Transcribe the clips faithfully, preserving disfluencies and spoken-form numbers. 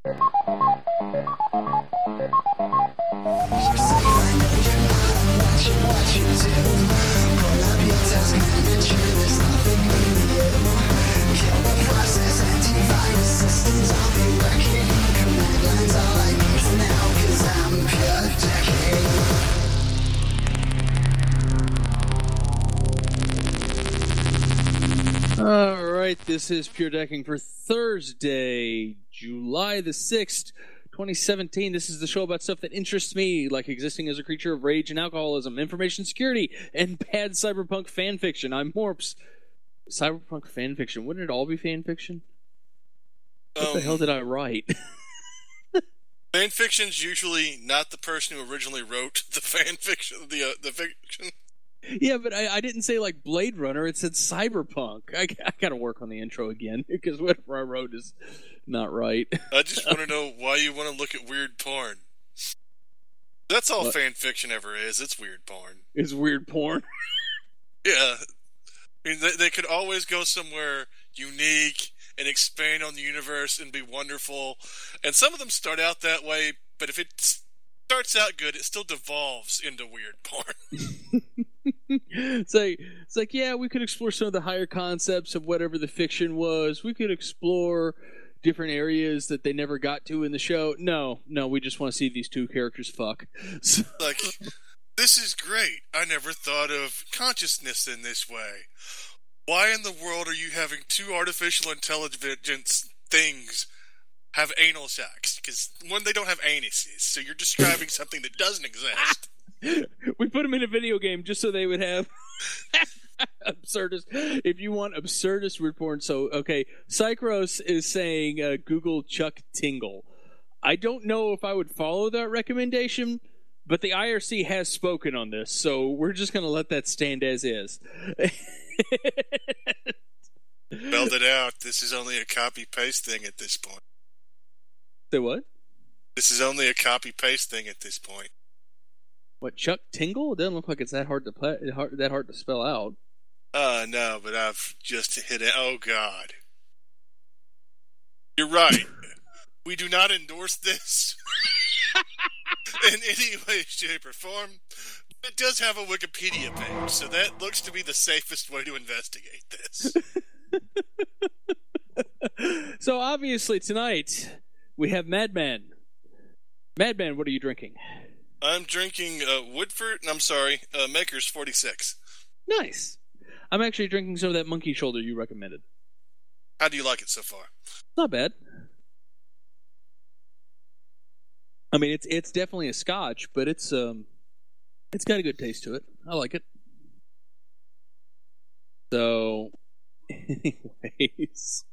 All right, this is Pure Decking for Thursday, July the sixth, twenty seventeen. This is the show about stuff that interests me, like existing as a creature of rage and alcoholism, information security, and bad cyberpunk fan fiction. I'm Morps. Cyberpunk fan fiction. Wouldn't it all be fan fiction? What um, the hell did I write? Fan fiction's usually not the person who originally wrote the fan fiction, the uh, the fiction. Yeah, but I, I didn't say, like, Blade Runner. It said cyberpunk. I, I gotta work on the intro again, because whatever I wrote is not right. I just want to know why you want to look at weird porn. That's all what? Fan fiction ever is. It's weird porn. It's weird porn? Yeah. I mean, they, they could always go somewhere unique and expand on the universe and be wonderful. And some of them start out that way, but if it starts out good, it still devolves into weird porn. It's like, it's like, yeah, we could explore some of the higher concepts of whatever the fiction was. We could explore different areas that they never got to in the show. No, no, we just want to see these two characters fuck. So. Like, this is great. I never thought of consciousness in this way. Why in the world are you having two artificial intelligence things have anal sex? Because, one, they don't have anuses, so you're describing something that doesn't exist. We put them in a video game just so they would have absurdist. If you want absurdist weird porn, so okay, Psychros is saying uh, Google Chuck Tingle. I don't know if I would follow that recommendation, but the I R C has spoken on this, so we're just going to let that stand as is. Spelled it out. This is only a copy-paste thing at this point. Say what? This is only a copy-paste thing at this point. What, Chuck Tingle? It doesn't look like it's that hard to play, that hard to spell out. Uh, no, but I've just hit it. Oh, God. You're right. We do not endorse this in any way, shape, or form. It does have a Wikipedia page, so that looks to be the safest way to investigate this. So, obviously, tonight, we have Madman. Madman, what are you drinking? I'm drinking uh, Woodford, I'm sorry, uh, Maker's forty-six. Nice. I'm actually drinking some of that monkey shoulder you recommended. How do you like it so far? Not bad. I mean, it's it's definitely a scotch, but it's um, it's got a good taste to it. I like it. So, anyways...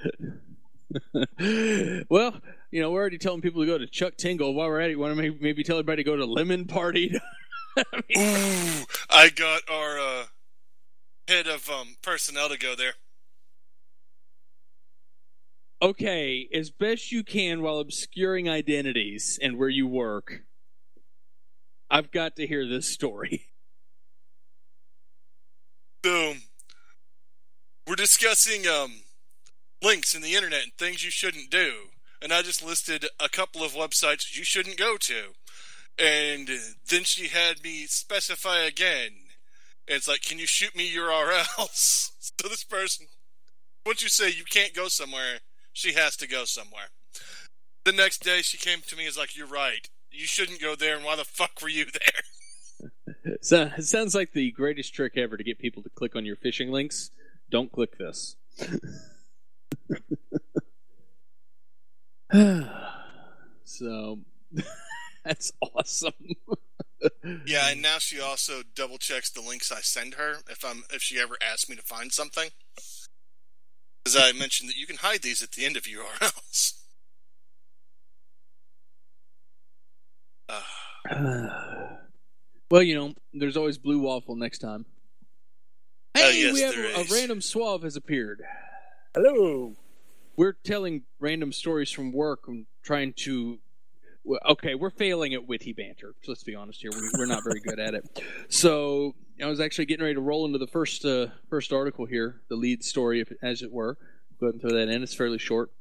Well, you know, we're already telling people to go to Chuck Tingle. While we're at it, you want to maybe, maybe tell everybody to go to Lemon Party? I mean, ooh, I got our uh, head of um, personnel to go there. Okay, as best you can while obscuring identities and where you work. I've got to hear this story. So, we're discussing um. links in the internet and things you shouldn't do. And I just listed a couple of websites you shouldn't go to. And then she had me specify again. And it's like, can you shoot me U R Ls? So this person, once you say you can't go somewhere, she has to go somewhere. The next day she came to me and was like, you're right. You shouldn't go there, and why the fuck were you there? So, it sounds like the greatest trick ever to get people to click on your phishing links. Don't click this. So that's awesome. Yeah, and now she also double checks the links I send her if I'm if she ever asks me to find something. Because I mentioned that you can hide these at the end of U R Ls. Uh, well, you know, there's always Blue Waffle next time. Hey, uh, yes, we have there a, a is. random suave has appeared. Hello. We're telling random stories from work and trying to... Okay, we're failing at witty banter. Let's be honest here. We, we're not very good at it. So I was actually getting ready to roll into the first uh, first article here, the lead story, if, as it were. Go ahead and throw that in. It's fairly short.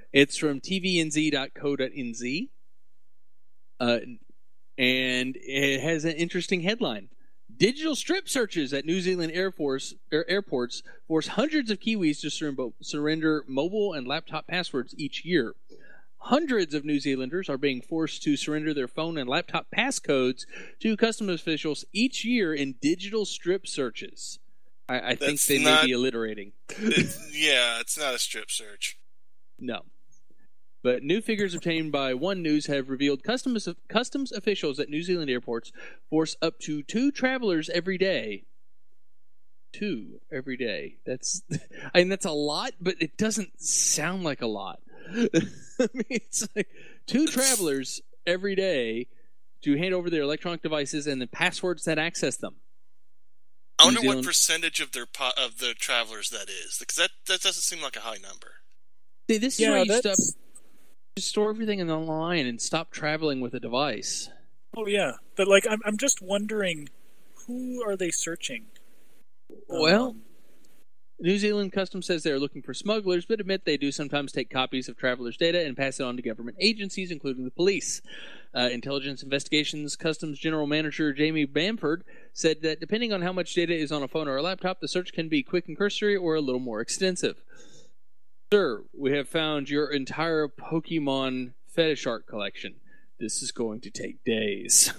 It's from t v n z dot co dot n z, uh, and it has an interesting headline. Digital strip searches at New Zealand Air Force, air, airports force hundreds of Kiwis to sur- surrender mobile and laptop passwords each year. Hundreds of New Zealanders are being forced to surrender their phone and laptop passcodes to customs officials each year in digital strip searches. I, I think they not, may be alliterating. It's, yeah, it's not a strip search. No. But new figures obtained by One News have revealed customs customs officials at New Zealand airports force up to two travelers every day. Two every day. That's, I mean, that's a lot, but it doesn't sound like a lot. I mean, it's like two travelers every day to hand over their electronic devices and the passwords that access them. I wonder what percentage of their po- of the travelers that is, because that that doesn't seem like a high number. See, this is yeah, why you that's... stop. Just store everything in the line and stop traveling with a device. Oh yeah, but like I'm I'm just wondering, who are they searching? Well, um, New Zealand Customs says they are looking for smugglers, but admit they do sometimes take copies of travelers' data and pass it on to government agencies, including the police. Uh, Intelligence Investigations Customs General Manager Jamie Bamford said that depending on how much data is on a phone or a laptop, the search can be quick and cursory or a little more extensive. Sir, we have found your entire Pokemon fetish art collection. This is going to take days.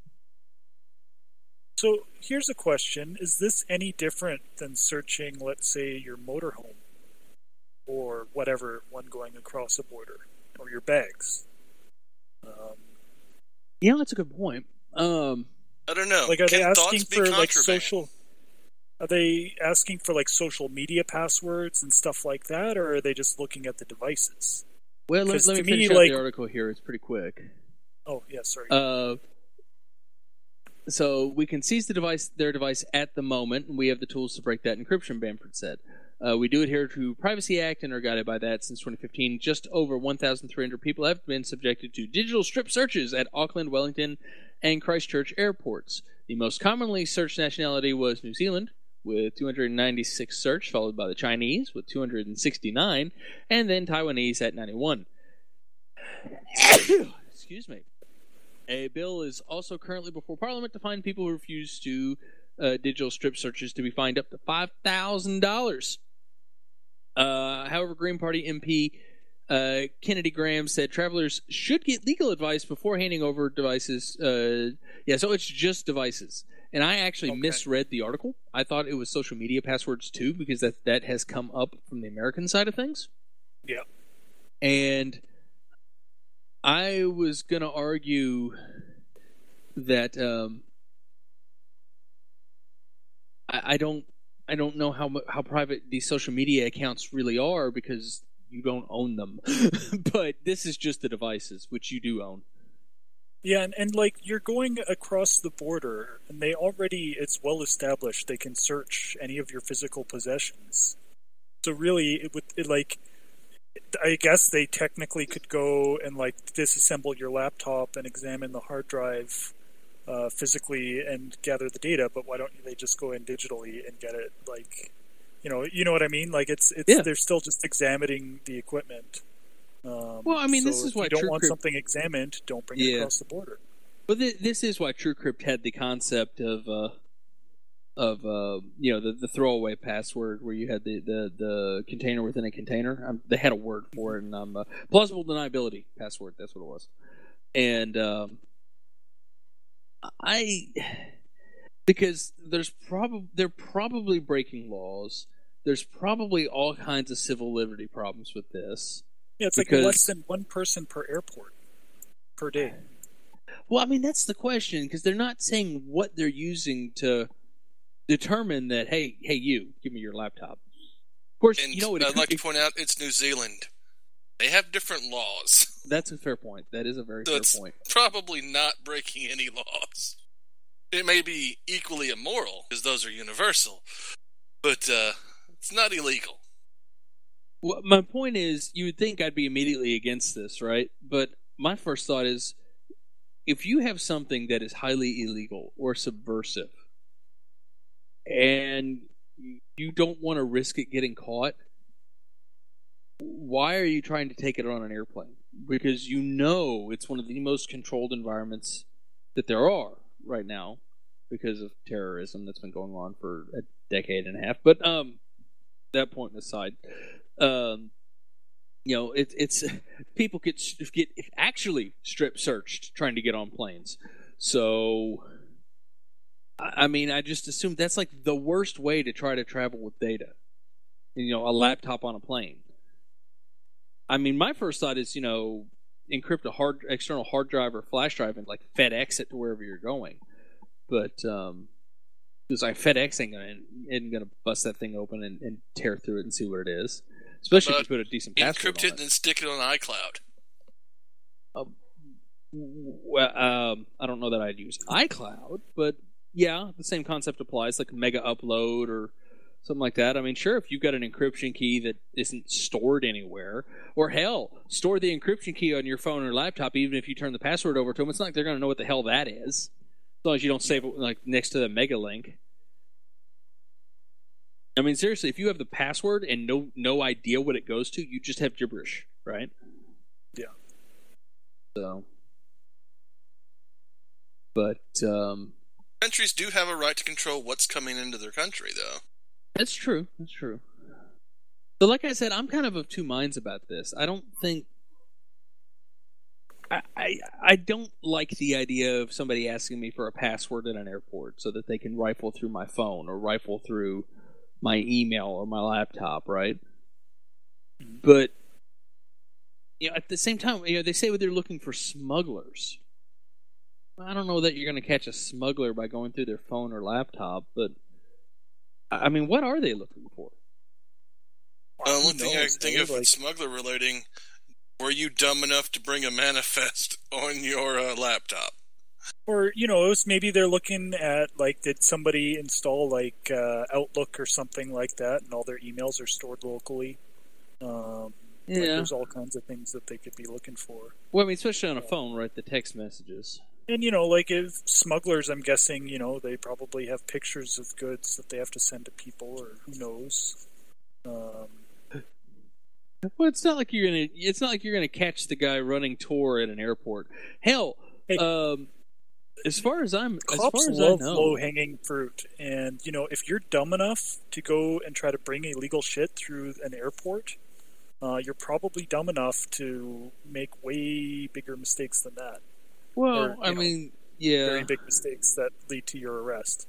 So here's a question. Is this any different than searching, let's say, your motorhome or whatever one going across a border, or your bags? Um, yeah, that's a good point. Um, I don't know. Like, are Can they asking for like contraband? social... Are they asking for like social media passwords and stuff like that, or are they just looking at the devices? Well, let, let me to finish me, out like... the article here. It's pretty quick. Oh, yeah, sorry. Uh, so we can seize the device, their device at the moment, and we have the tools to break that encryption, Bamford said. Uh, we do adhere to Privacy Act and are guided by that since twenty fifteen. Just over one thousand three hundred people have been subjected to digital strip searches at Auckland, Wellington, and Christchurch airports. The most commonly searched nationality was New Zealand, with two hundred ninety-six searched, followed by the Chinese with two hundred sixty-nine, and then Taiwanese at ninety-one. Excuse me. A bill is also currently before Parliament to fine people who refuse to uh, digital strip searches to be fined up to five thousand dollars. Uh, however, Green Party M P uh, Kennedy Graham said travelers should get legal advice before handing over devices. Uh, yeah, so it's just devices. And I actually okay. misread the article. I thought it was social media passwords too, because that that has come up from the American side of things. Yeah. And I was going to argue that um, I, I don't I don't know how how private these social media accounts really are because you don't own them. But this is just the devices, which you do own. Yeah, and, and like you're going across the border, and they already, it's well established, they can search any of your physical possessions. So really, it would, it like, I guess they technically could go and like disassemble your laptop and examine the hard drive uh, physically and gather the data, but why don't they just go in digitally and get it? Like, you know, you know what I mean? Like it's, it's yeah. They're still just examining the equipment. Um, well, I mean, so this is if why you don't want TrueCrypt... something examined, don't bring yeah. it across the border. Well, th- this is why TrueCrypt had the concept of, uh, of uh, you know, the, the throwaway password where you had the, the, the container within a container. Um, they had a word for it, and um, uh, plausible deniability password. That's what it was. And um, I, because there's probably they're probably breaking laws. There's probably all kinds of civil liberty problems with this. Yeah, it's because, like less than one person per airport per day. Well, I mean, that's the question, because they're not saying what they're using to determine that, hey, hey, you, give me your laptop. Of course, and you know what? I'd like to point out, it's New Zealand. They have different laws. That's a fair point. That is a very so fair it's point. Probably not breaking any laws. It may be equally immoral, because those are universal, but uh, it's not illegal. Well, my point is, you would think I'd be immediately against this, right? But my first thought is, if you have something that is highly illegal or subversive, and you don't want to risk it getting caught, why are you trying to take it on an airplane? Because you know it's one of the most controlled environments that there are right now because of terrorism that's been going on for a decade and a half. But um, that point aside, um, you know, it, it's people get get actually strip searched trying to get on planes. So, I mean, I just assume that's like the worst way to try to travel with data. You know, a laptop on a plane. I mean, my first thought is, you know, encrypt a hard external hard drive or flash drive and like FedEx it to wherever you're going. But um, because like FedEx ain't gonna ain't gonna bust that thing open and, and tear through it and see what it is. Especially if you put a decent password encrypt on it and then stick it on iCloud. Um, well, um, I don't know that I'd use iCloud, but yeah, the same concept applies, like Mega Upload or something like that. I mean, sure, if you've got an encryption key that isn't stored anywhere, or hell, store the encryption key on your phone or laptop, even if you turn the password over to them, it's not like they're going to know what the hell that is, as long as you don't save it like next to the mega link. I mean, seriously, if you have the password and no no idea what it goes to, you just have gibberish, right? Yeah. So, but um, countries do have a right to control what's coming into their country, though. That's true. That's true. So, like I said, I'm kind of of two minds about this. I don't think I, I I don't like the idea of somebody asking me for a password at an airport so that they can rifle through my phone or rifle through my email or my laptop, right? But you know, at the same time, you know, they say they're looking for smugglers. I don't know that you're going to catch a smuggler by going through their phone or laptop, but I mean, what are they looking for? The only thing I can think of with smuggler relating, were you dumb enough to bring a manifest on your uh, laptop? Or, you know, it was maybe they're looking at, like, did somebody install, like, uh, Outlook or something like that, and all their emails are stored locally? Um, yeah. Like, there's all kinds of things that they could be looking for. Well, I mean, especially on a phone, right? The text messages. And, you know, like, if smugglers, I'm guessing, you know, they probably have pictures of goods that they have to send to people, or who knows. Um, well, it's not like you're gonna. It's not like you're gonna catch the guy running Tor at an airport. Hell, hey, um, as far as I'm, as cops far as love I know, low-hanging fruit, and you know, if you're dumb enough to go and try to bring illegal shit through an airport, uh, you're probably dumb enough to make way bigger mistakes than that. Well, or, I know, mean, yeah, very big mistakes that lead to your arrest.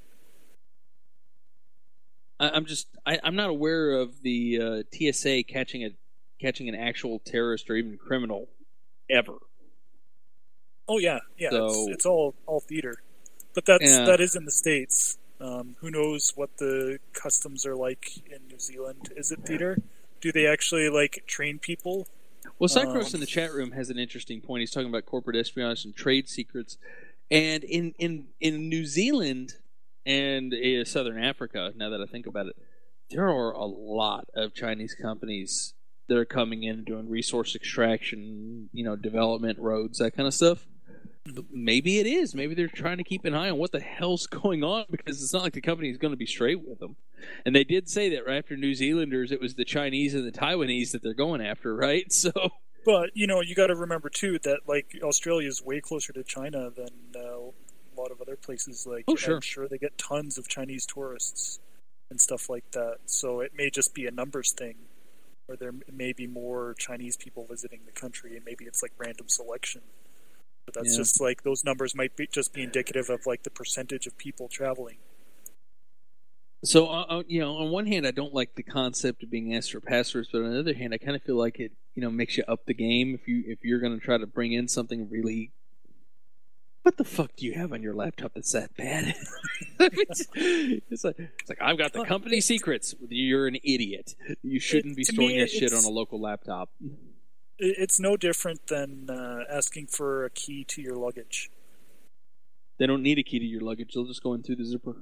I, I'm just, I, I'm not aware of the uh, T S A catching a catching an actual terrorist or even criminal ever. Oh yeah, yeah, so, it's, it's all all theater, but that's yeah. that is in the States. Um, who knows what the customs are like in New Zealand? Is it theater? Do they actually like train people? Well, Cycros um, in the chat room has an interesting point. He's talking about corporate espionage and trade secrets, and in in in New Zealand and uh, Southern Africa. Now that I think about it, there are a lot of Chinese companies that are coming in and doing resource extraction, you know, development, roads, that kind of stuff. Maybe it is. Maybe they're trying to keep an eye on what the hell's going on, because it's not like the company is going to be straight with them. And they did say that right after New Zealanders, it was the Chinese and the Taiwanese that they're going after, right? So, but you know, you got to remember too that like Australia is way closer to China than uh, a lot of other places. Like, oh, sure. I'm sure they get tons of Chinese tourists and stuff like that. So it may just be a numbers thing, or there may be more Chinese people visiting the country, and maybe it's like random selection. But that's yeah. just like those numbers might be just be indicative of like the percentage of people traveling. So, uh, you know, on one hand, I don't like the concept of being asked for passwords, but on the other hand, I kind of feel like it, you know, makes you up the game if you if you're going to try to bring in something really. What the fuck do you have on your laptop that's that bad? it's, it's like it's like I've got the company secrets. You're an idiot. You shouldn't it, be storing me, that shit on a local laptop. It's no different than uh, asking for a key to your luggage. They don't need a key to your luggage. They'll just go in through the zipper.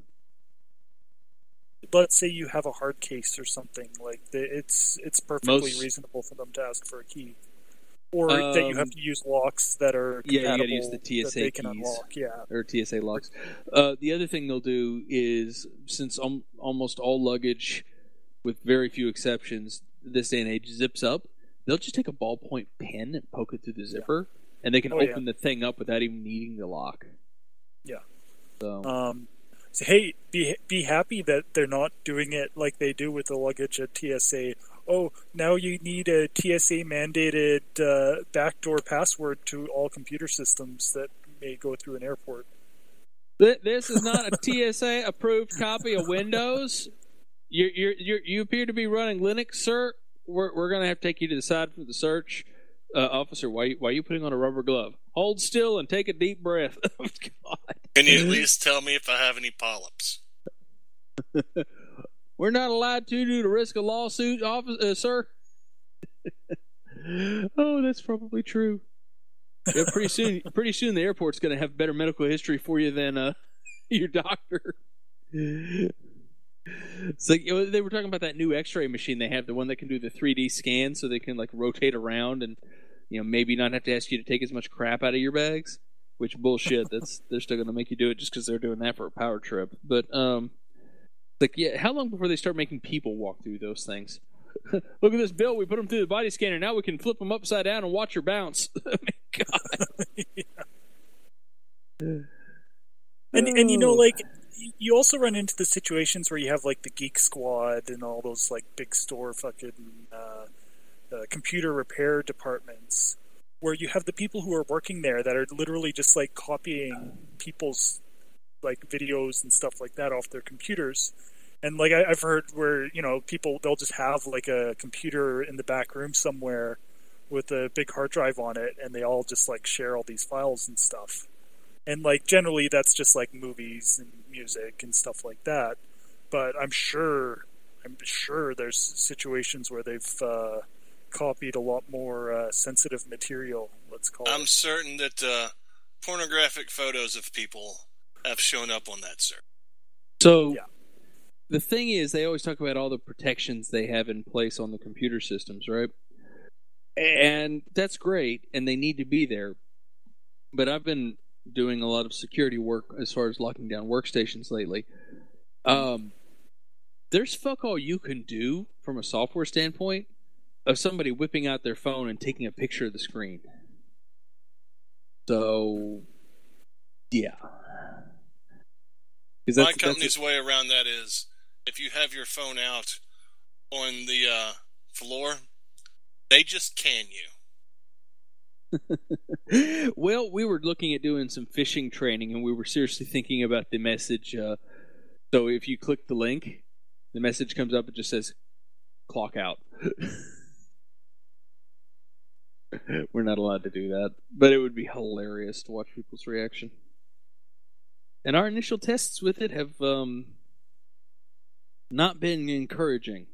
Let's say you have a hard case or something. Like it's it's perfectly Most, reasonable for them to ask for a key, or um, that you have to use locks that are compatible, yeah, you got to use the T S A that they keys can unlock. Yeah, or T S A locks. Uh, the other thing they'll do is, since um, almost all luggage, with very few exceptions, this day and age zips up. they'll just take a ballpoint pen and poke it through the zipper, yeah. and they can oh, open yeah. the thing up without even needing the lock. Yeah. So, um, so hey, be be happy that they're not doing it like they do with the luggage at T S A. Oh, now you need a T S A mandated uh, backdoor password to all computer systems that may go through an airport. This is not a T S A approved copy of Windows. You you you you appear to be running Linux, sir. We're we're gonna have to take you to the side for the search, uh, officer. Why why are you putting on a rubber glove? Hold still and take a deep breath. Oh, God. Can you at least tell me if I have any polyps? We're not allowed to due to risk of lawsuit, officer, uh, sir. Oh, that's probably true. Yeah, pretty soon, pretty soon the airport's going to have better medical history for you than uh, your doctor. It's like, you know, they were talking about that new X-ray machine they have, the one that can do the three D scan, so they can like rotate around and, you know, maybe not have to ask you to take as much crap out of your bags. Which bullshit. That's they're still going to make you do it just because they're doing that for a power trip. But um, like, yeah, how long before they start making people walk through those things? Look at this, Bill. We put them through the body scanner. Now we can flip them upside down and watch her bounce. I mean, God. Yeah. And and you know, like, you also run into the situations where you have like the Geek Squad and all those like big store fucking uh, uh, computer repair departments, where you have the people who are working there that are literally just like copying people's like videos and stuff like that off their computers. And like I, I've heard where, you know, people, they'll just have like a computer in the back room somewhere with a big hard drive on it, and they all just like share all these files and stuff. And like generally that's just like movies and music and stuff like that. But I'm sure, I'm sure there's situations where they've uh, copied a lot more uh, sensitive material, let's call I'm it. certain that uh, pornographic photos of people have shown up on that server. So, yeah. The thing is, they always talk about all the protections they have in place on the computer systems, right? And that's great, and they need to be there. But I've been doing a lot of security work as far as locking down workstations lately. Um, there's fuck all you can do from a software standpoint of somebody whipping out their phone and taking a picture of the screen. So, yeah. My company's way around that is, if you have your phone out on the uh, floor, they just can you. Well, we were looking at doing some phishing training, and we were seriously thinking about the message. Uh, so if you click the link, the message comes up, it just says, clock out. We're not allowed to do that, but it would be hilarious to watch people's reaction. And our initial tests with it have um, not been encouraging.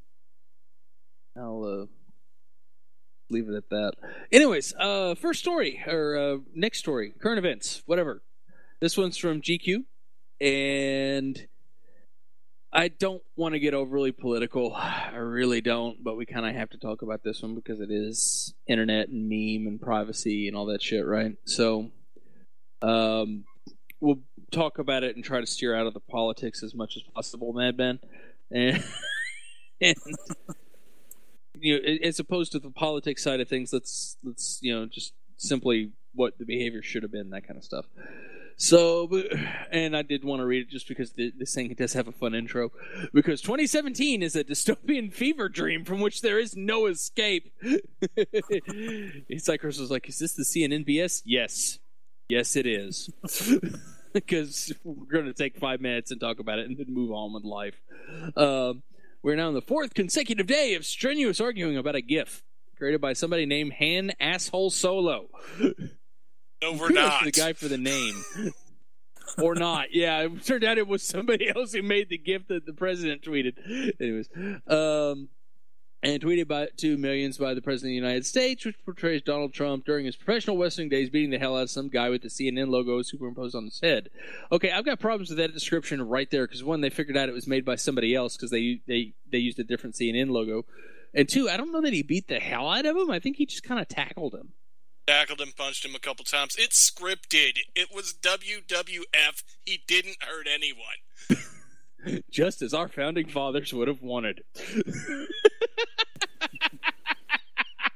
I'll uh, leave it at that. Anyways, uh, first story, or uh, next story, current events, whatever. This one's from G Q, and I don't want to get overly political. I really don't, but we kind of have to talk about this one because it is internet and meme and privacy and all that shit, right? So, um... we'll talk about it and try to steer out of the politics as much as possible, Madman. And, and you know, as opposed to the politics side of things, let's let's you know just simply what the behavior should have been, that kind of stuff. So, and I did want to read it just because the, this thing does have a fun intro. Because twenty seventeen is a dystopian fever dream from which there is no escape. Cycros was like, "Is this the C N N B S?" Yes. Yes, it is. Because we're going to take five minutes and talk about it and then move on with life. Um, we're now on the fourth consecutive day of strenuous arguing about a GIF created by somebody named Han Asshole Solo. No, we're Kudos not. to the guy for the name. Or not. Yeah, it turned out it was somebody else who made the GIF that the president tweeted. Anyways. Um... And tweeted by to millions by the President of the United States, which portrays Donald Trump during his professional wrestling days beating the hell out of some guy with the C N N logo superimposed on his head. Okay, I've got problems with that description right there, because one, they figured out it was made by somebody else because they, they, they used a different C N N logo. And two, I don't know that he beat the hell out of him. I think he just kind of tackled him. Tackled him, punched him a couple times. It's scripted. It was W W F. He didn't hurt anyone. Just as our founding fathers would have wanted.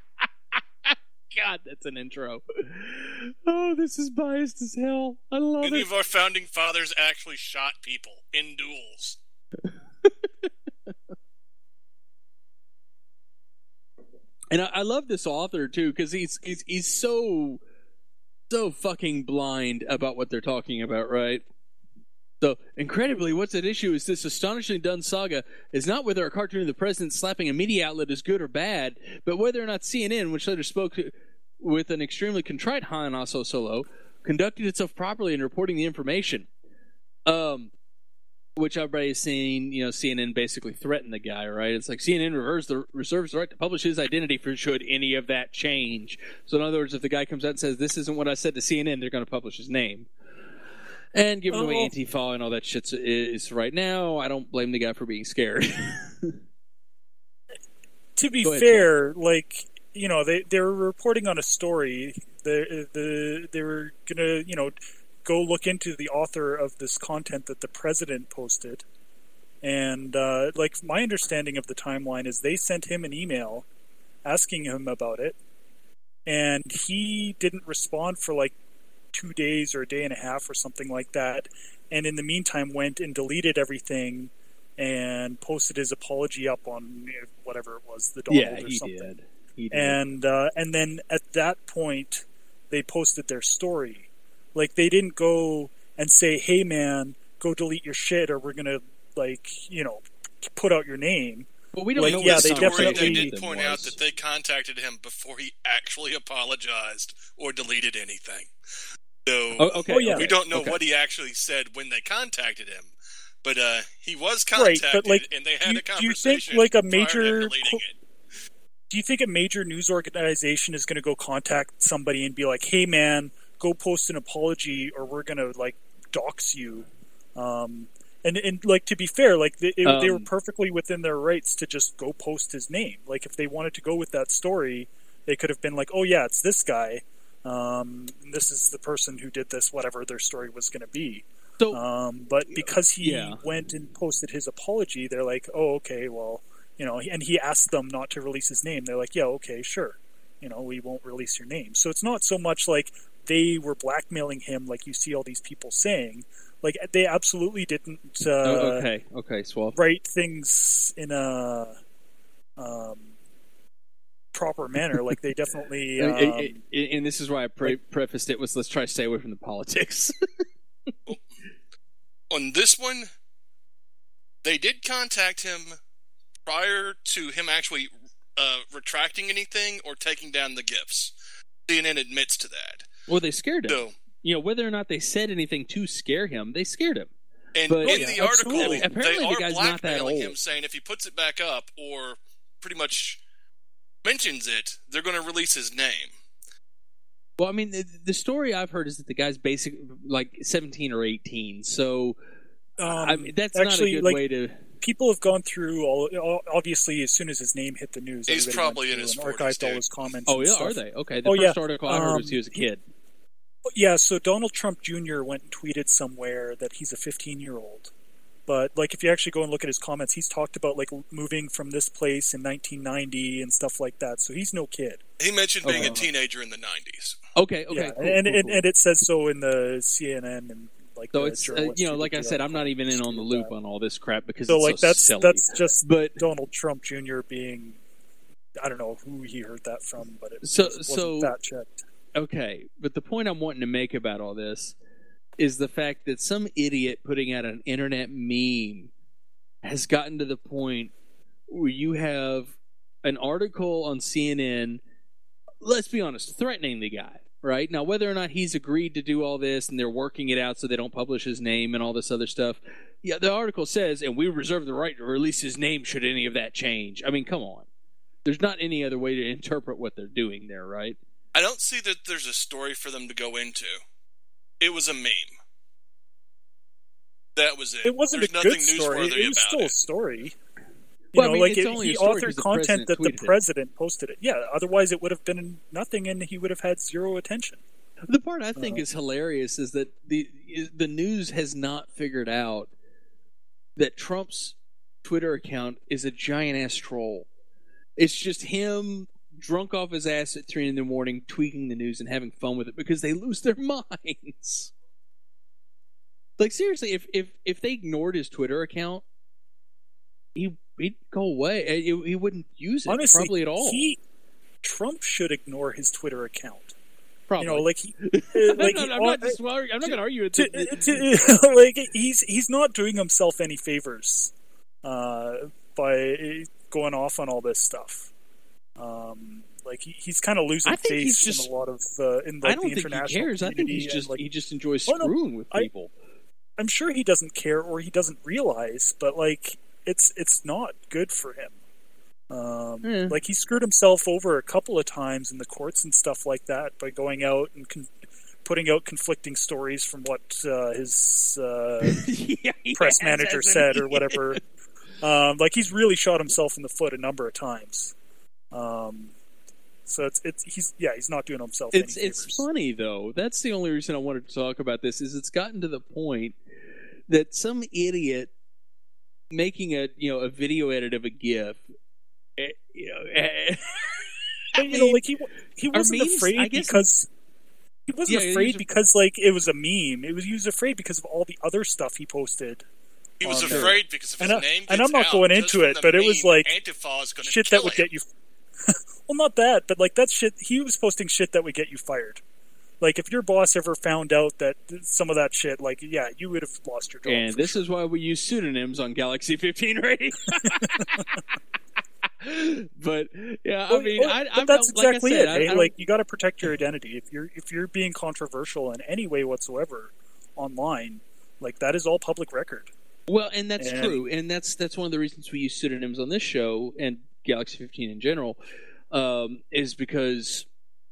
God, that's an intro. Oh, this is biased as hell. I love Many it. of our founding fathers actually shot people in duels. And I, I love this author too, because he's he's he's so so fucking blind about what they're talking about, right? So, incredibly, what's at issue is this astonishingly done saga is not whether a cartoon of the president slapping a media outlet is good or bad, but whether or not C N N, which later spoke to, with an extremely contrite Han Also Solo, conducted itself properly in reporting the information. Um, which everybody's seen, you know, C N N basically threaten the guy, right? It's like C N N reserves the, reserves the right to publish his identity for should any of that change. So, in other words, if the guy comes out and says, this isn't what I said to C N N, they're going to publish his name. And given the way Oh. Antifa and all that shit is right now, I don't blame the guy for being scared. To be Go ahead, fair, like, you know, they they were reporting on a story. The the they were gonna, you know, go look into the author of this content that the president posted, and uh, like my understanding of the timeline is they sent him an email asking him about it, and he didn't respond for like two days or a day and a half or something like that, and in the meantime went and deleted everything and posted his apology up on whatever it was, the Donald yeah, or he something. did. He did. And uh, and then at that point, they posted their story. Like, they didn't go and say, "Hey, man, go delete your shit, or we're gonna, like, you know, put out your name." Well, we don't like, know yeah, what they the Story, definitely- they did them point was. out that they contacted him before he actually apologized or deleted anything. So Oh, okay. Oh, yeah. okay, we don't know okay. what he actually said when they contacted him. But uh, he was Right, contacted, but, like, and they had do you- a do you conversation think, like, a prior to him major deleting co- it. Do you think a major news organization is going to go contact somebody and be like, "Hey, man, go post an apology, or we're going to, like, dox you"? Um, and and like, to be fair, like they, it, they were Um, perfectly within their rights to just go post his name. Like, if they wanted to go with that story, they could have been like, "Oh yeah, it's this guy. Um, this is the person who did this." Whatever their story was going to be. So, Um, but because he Yeah. went and posted his apology, they're like, "Oh, okay, well." You know, and he asked them not to release his name. They're like, yeah, okay, sure. You know, we won't release your name. So it's not so much like they were blackmailing him like you see all these people saying. Like, they absolutely didn't uh, oh, okay, okay, Swell. write things in a um, proper manner. Like, they definitely... Um, and, and- and this is why I pre- prefaced it with, let's try to stay away from the politics. On this one, they did contact him prior to him actually uh, retracting anything or taking down the gifts. C N N admits to that. Well, they scared him. So, You know, whether or not they said anything to scare him, they scared him. and But- in Yeah, the article, absolutely. Apparently they the are guy's not that blackmailing him, old. saying if he puts it back up or pretty much mentions it, they're going to release his name. Well, I mean, the, the story I've heard is that the guy's basic like seventeen or eighteen. So, um, I mean, that's actually, not a good like, way to. people have gone through all. all- Obviously, as soon as his name hit the news, He's everybody probably went in his through and forties, archived all dude. his comments. Oh and yeah, stuff. are they? Okay. The Oh, first yeah. article I heard was Um, he was a kid. Yeah, so Donald Trump Junior went and tweeted somewhere that he's a fifteen-year-old. But, like, if you actually go and look at his comments, he's talked about, like, moving from this place in nineteen ninety and stuff like that. So he's no kid. He mentioned being Okay. a teenager in the nineties. Okay. Okay. yeah, cool, and, cool, and, cool. and it says so in the C N N and, like, So the it's uh, journalists you know, who like did I the said, I'm not even in on the loop that. on all this crap because So, it's like, so that's silly. that's just But Donald Trump Junior being... I don't know who he heard that from, but it So- wasn't so- that checked. okay, but the point I'm wanting to make about all this is the fact that some idiot putting out an internet meme has gotten to the point where you have an article on C N N, let's be honest, threatening the guy, right? Now, whether or not he's agreed to do all this and they're working it out so they don't publish his name and all this other stuff, yeah, the article says, and we reserve the right to release his name should any of that change. I mean, come on. There's not any other way to interpret what they're doing there, right? I don't see that there's a story for them to go into. It was a meme. That was it. It wasn't There's a nothing good story. newsworthy It was about still it. a story. You Well, I know, mean, like it's it, only he a story authored 'cause the content that president the tweeted it. president posted it. Yeah, otherwise it would have been nothing, and he would have had zero attention. The part I think Uh, is hilarious is that the the news has not figured out that Trump's Twitter account is a giant ass troll. It's just him drunk off his ass at three in the morning, tweaking the news and having fun with it because they lose their minds. Like, seriously, if if, if they ignored his Twitter account, he, he'd go away. He, he wouldn't use it Honestly, probably at all. He, Trump should ignore his Twitter account. Probably. You know, like, he, uh, like I'm, he, not, I'm not, just, I'm not going to argue with to, it. to, like, he's he's not doing himself any favors uh, by going off on all this stuff. Um, like he, he's kind of losing I think face he's just, in a lot of uh, in like I don't the think international he cares. I think he's just like, he just enjoys oh, no, screwing with I, people. I'm sure he doesn't care or he doesn't realize, but like it's it's not good for him. Um, yeah. Like he screwed himself over a couple of times in the courts and stuff like that by going out and con- putting out conflicting stories from what uh, his uh, yeah, press has, manager said or whatever. Um, like he's really shot himself in the foot a number of times. Um, so it's it's he's yeah he's not doing himself it's any it's favors. funny though. That's the only reason I wanted to talk about this. Is it's gotten to the point that some idiot making a you know a video edit of a GIF, eh, you know, eh, but, you know, like he he wasn't memes, afraid because he wasn't yeah, afraid he was because like it was a meme. It was he was afraid because of all the other stuff he posted. He was um, afraid because if his and I, name gets and I'm not out, going just into from it, the but it was meme, like Antifa is gonna shit kill that would him. get you. Well, not that, but like that shit. He was posting shit that would get you fired. Like if your boss ever found out that some of that shit, like yeah, you would have lost your job. And this sure. is why we use pseudonyms on Galaxy fifteen Radio. But yeah, well, I mean, well, I, but I'm that's like exactly I said, it. I, Hey? I Like you got to protect your identity. If you're if you're being controversial in any way whatsoever online, like that is all public record. Well, and that's and, true, and that's that's one of the reasons we use pseudonyms on this show and Galaxy fifteen in general, um, is because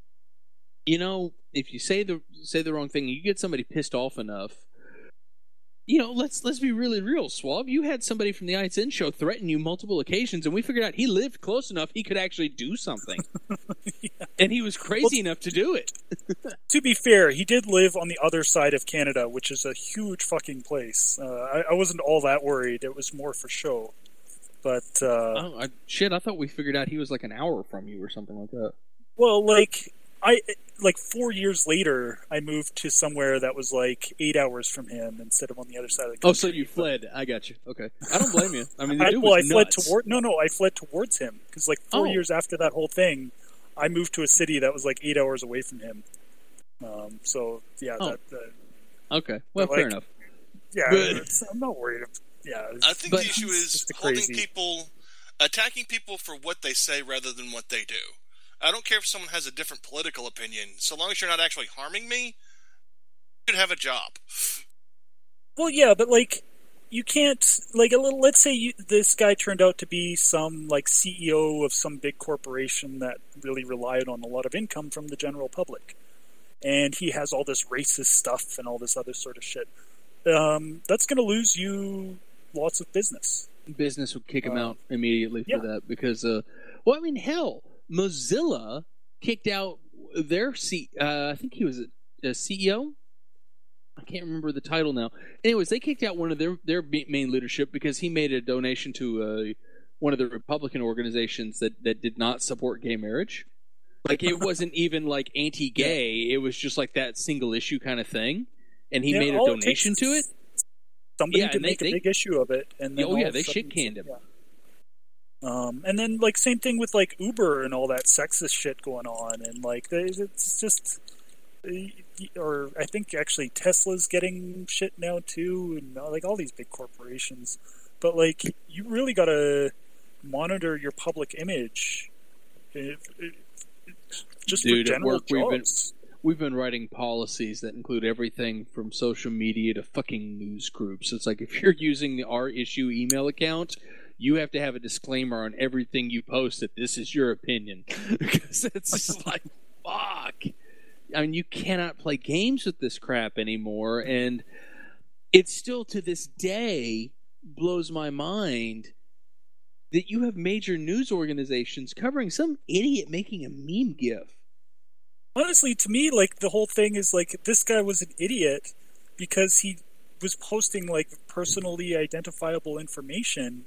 you know if you say the say the wrong thing, you get somebody pissed off enough. You know, let's let's be really real, Swab. You had somebody from the I X N show threaten you multiple occasions, and we figured out he lived close enough he could actually do something, yeah. and he was crazy well, enough to do it. To be fair, he did live on the other side of Canada, which is a huge fucking place. Uh, I, I wasn't all that worried. It was more for show. But uh, oh, I, shit, I thought we figured out he was like an hour from you or something like that. Well, like I like four years later, I moved to somewhere that was like eight hours from him instead of on the other side of the country. Oh, so you fled? I got you. Okay, I don't blame you. I mean, the I, dude well, was I fled nuts. toward. No, no, I fled towards him because like four Oh. years after that whole thing, I moved to a city that was like eight hours away from him. Um, so yeah, Oh. that. Uh, Okay, well, But, fair like, enough. yeah, But- it's, I'm not worried. Yeah, it's, I think But- the issue it's is just a holding crazy- people, attacking people for what they say rather than what they do. I don't care if someone has a different political opinion, so long as you're not actually harming me, you should have a job. Well, yeah, but like, you can't like a little. Let's say you, this guy turned out to be some like C E O of some big corporation that really relied on a lot of income from the general public, and he has all this racist stuff and all this other sort of shit. Um, that's going to lose you lots of business. Business would kick him Uh, out immediately for yeah. that because, uh, well, I mean, hell, Mozilla kicked out their C. Uh, I think he was a, a C E O. I can't remember the title now. Anyways, they kicked out one of their their main leadership because he made a donation to uh, one of the Republican organizations that, that did not support gay marriage. Like it wasn't even like anti-gay; it was just like that single issue kind of thing. And he Yeah, made a all it donation takes to it. is Somebody Yeah, to and they- make they- a big issue of it, and then Oh, all yeah, of a they sudden- shit-canned him. yeah. Um, and then like same thing with like Uber and all that sexist shit going on, and like they, it's just, or I think actually Tesla's getting shit now too, and uh, like all these big corporations. But like you really got to monitor your public image, if, if, just Dude, for at general work, we've been- jobs. We've been writing policies that include everything from social media to fucking news groups. It's like if you're using the R issue email account, you have to have a disclaimer on everything you post that this is your opinion. Because it's just like, fuck. I mean, you cannot play games with this crap anymore. And it still, to this day, blows my mind that you have major news organizations covering some idiot making a meme gif. Honestly, to me, like the whole thing is like this guy was an idiot because he was posting like personally identifiable information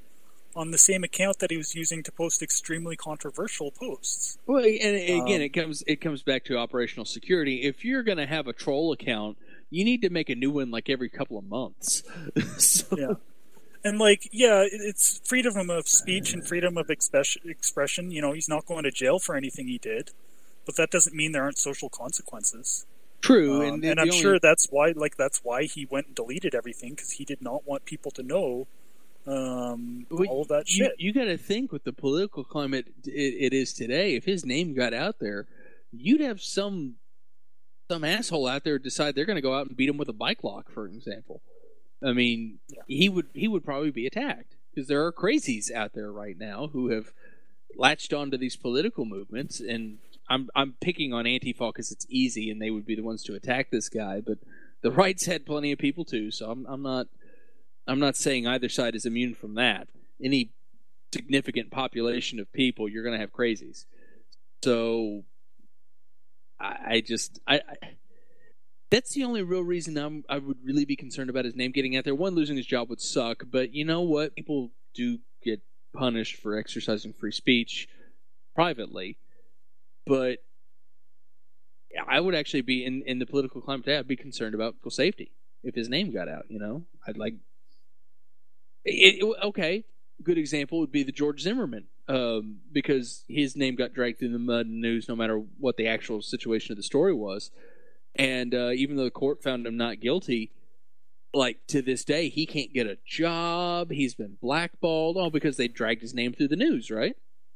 on the same account that he was using to post extremely controversial posts. Well, and again, Um, it comes it comes back to operational security. If you're going to have a troll account, you need to make a new one like every couple of months. So, Yeah. And, like, yeah, it- it's freedom of speech and freedom of expe- expression. You know, he's not going to jail for anything he did, but that doesn't mean there aren't social consequences. true, Um, and, and the I'm only- sure that's why, like, that's why he went and deleted everything, because he did not want people to know um, Well, all of that you, shit. You got to think with the political climate it, it is today. If his name got out there, you'd have some some asshole out there decide they're going to go out and beat him with a bike lock, for example. I mean, Yeah. he would he would probably be attacked because there are crazies out there right now who have latched onto these political movements. And I'm I'm picking on Antifa because it's easy and they would be the ones to attack this guy, but the right's had plenty of people too. So I'm I'm not. I'm not saying either side is immune from that. Any significant population of people, you're going to have crazies. So, I, I just, I, I, that's the only real reason I'm, I would really be concerned about his name getting out there. One, losing his job would suck, but you know what? People do get punished for exercising free speech privately. But I would actually be in, in the political climate today, I'd be concerned about people's safety if his name got out. You know, I'd like. It, it, okay, good example would be the George Zimmerman, um, because his name got dragged through the mud and news no matter what the actual situation of the story was. And uh, even though the court found him not guilty, like to this day, he can't get a job. He's been blackballed, all because they dragged his name through the news, right?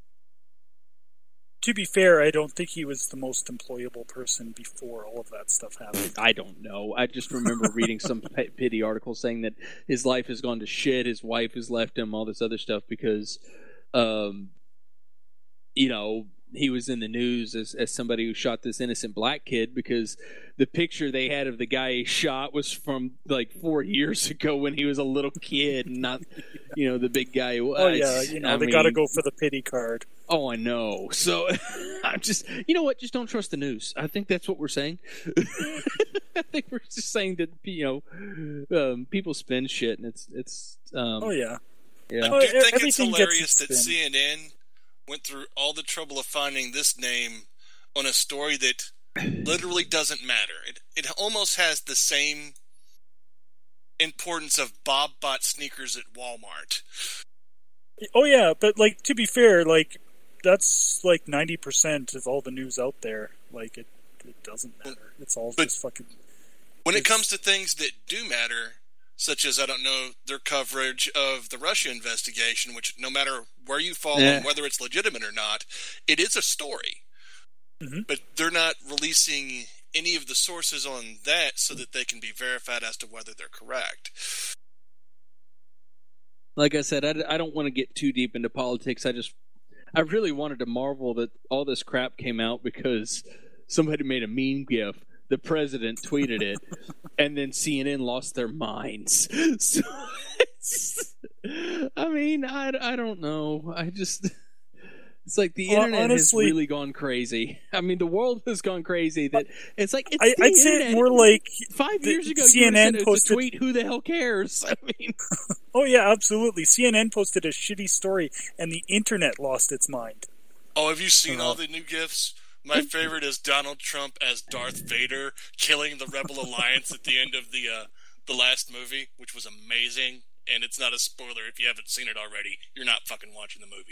To be fair, I don't think he was the most employable person before all of that stuff happened. I don't know. I just remember reading some p- pity article saying that his life has gone to shit. His wife has left him, all this other stuff because, um, you know, he was in the news as, as somebody who shot this innocent black kid because the picture they had of the guy he shot was from like four years ago when he was a little kid and not, you know, the big guy he was. Oh, yeah, you know, I they mean, got to go for the pity card. Oh, I know. So I'm just, you know what? Just don't trust the news. I think that's what we're saying. I think we're just saying that, you know, um, people spin shit and it's, it's, um, Oh, yeah. yeah. I Oh, do e- think it's everything gets hilarious its that spin. C N N went through all the trouble of finding this name on a story that literally doesn't matter. It it almost has the same importance of Bob bought sneakers at Walmart. Oh, yeah, but, like, to be fair, like, that's, like, ninety percent of all the news out there. Like, it, it doesn't matter. It's all But- just fucking... When it It's- comes to things that do matter, such as, I don't know, their coverage of the Russia investigation, which no matter where you fall Yeah. on whether it's legitimate or not, it is a story. Mhm. But they're not releasing any of the sources on that so that they can be verified as to whether they're correct. Like I said, I, I don't want to get too deep into politics. I just, I really wanted to marvel that all this crap came out because somebody made a meme gif. The president tweeted it, and then C N N lost their minds. So, it's, I mean, I, I don't know. I just, it's like the Well, internet honestly- has really gone crazy. I mean, the world has gone crazy. That it's like it's I, the I'd say internet. it more like... Five the years ago, C N N you would have said posted- it's a tweet. Who the hell cares? I mean. Oh, yeah, absolutely. C N N posted a shitty story, and the internet lost its mind. Oh, have you seen Uh-huh. all the new GIFs? My favorite is Donald Trump as Darth Vader killing the Rebel Alliance at the end of the uh, the last movie, which was amazing. And it's not a spoiler if you haven't seen it already. You're not fucking watching the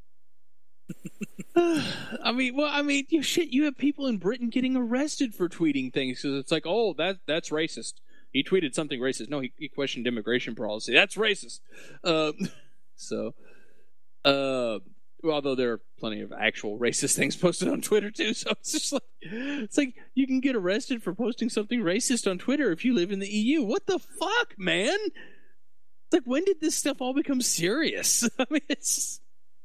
movie. I mean, well, I mean, you shit. You have people in Britain getting arrested for tweeting things because it's like, oh, that that's racist. He tweeted something racist. No, he, he questioned immigration policy. That's racist. Uh, so, uh, although there are plenty of actual racist things posted on Twitter too, so it's just like it's like you can get arrested for posting something racist on Twitter if you live in the E U. What the fuck, man? It's like, when did this stuff all become serious? I mean, it's.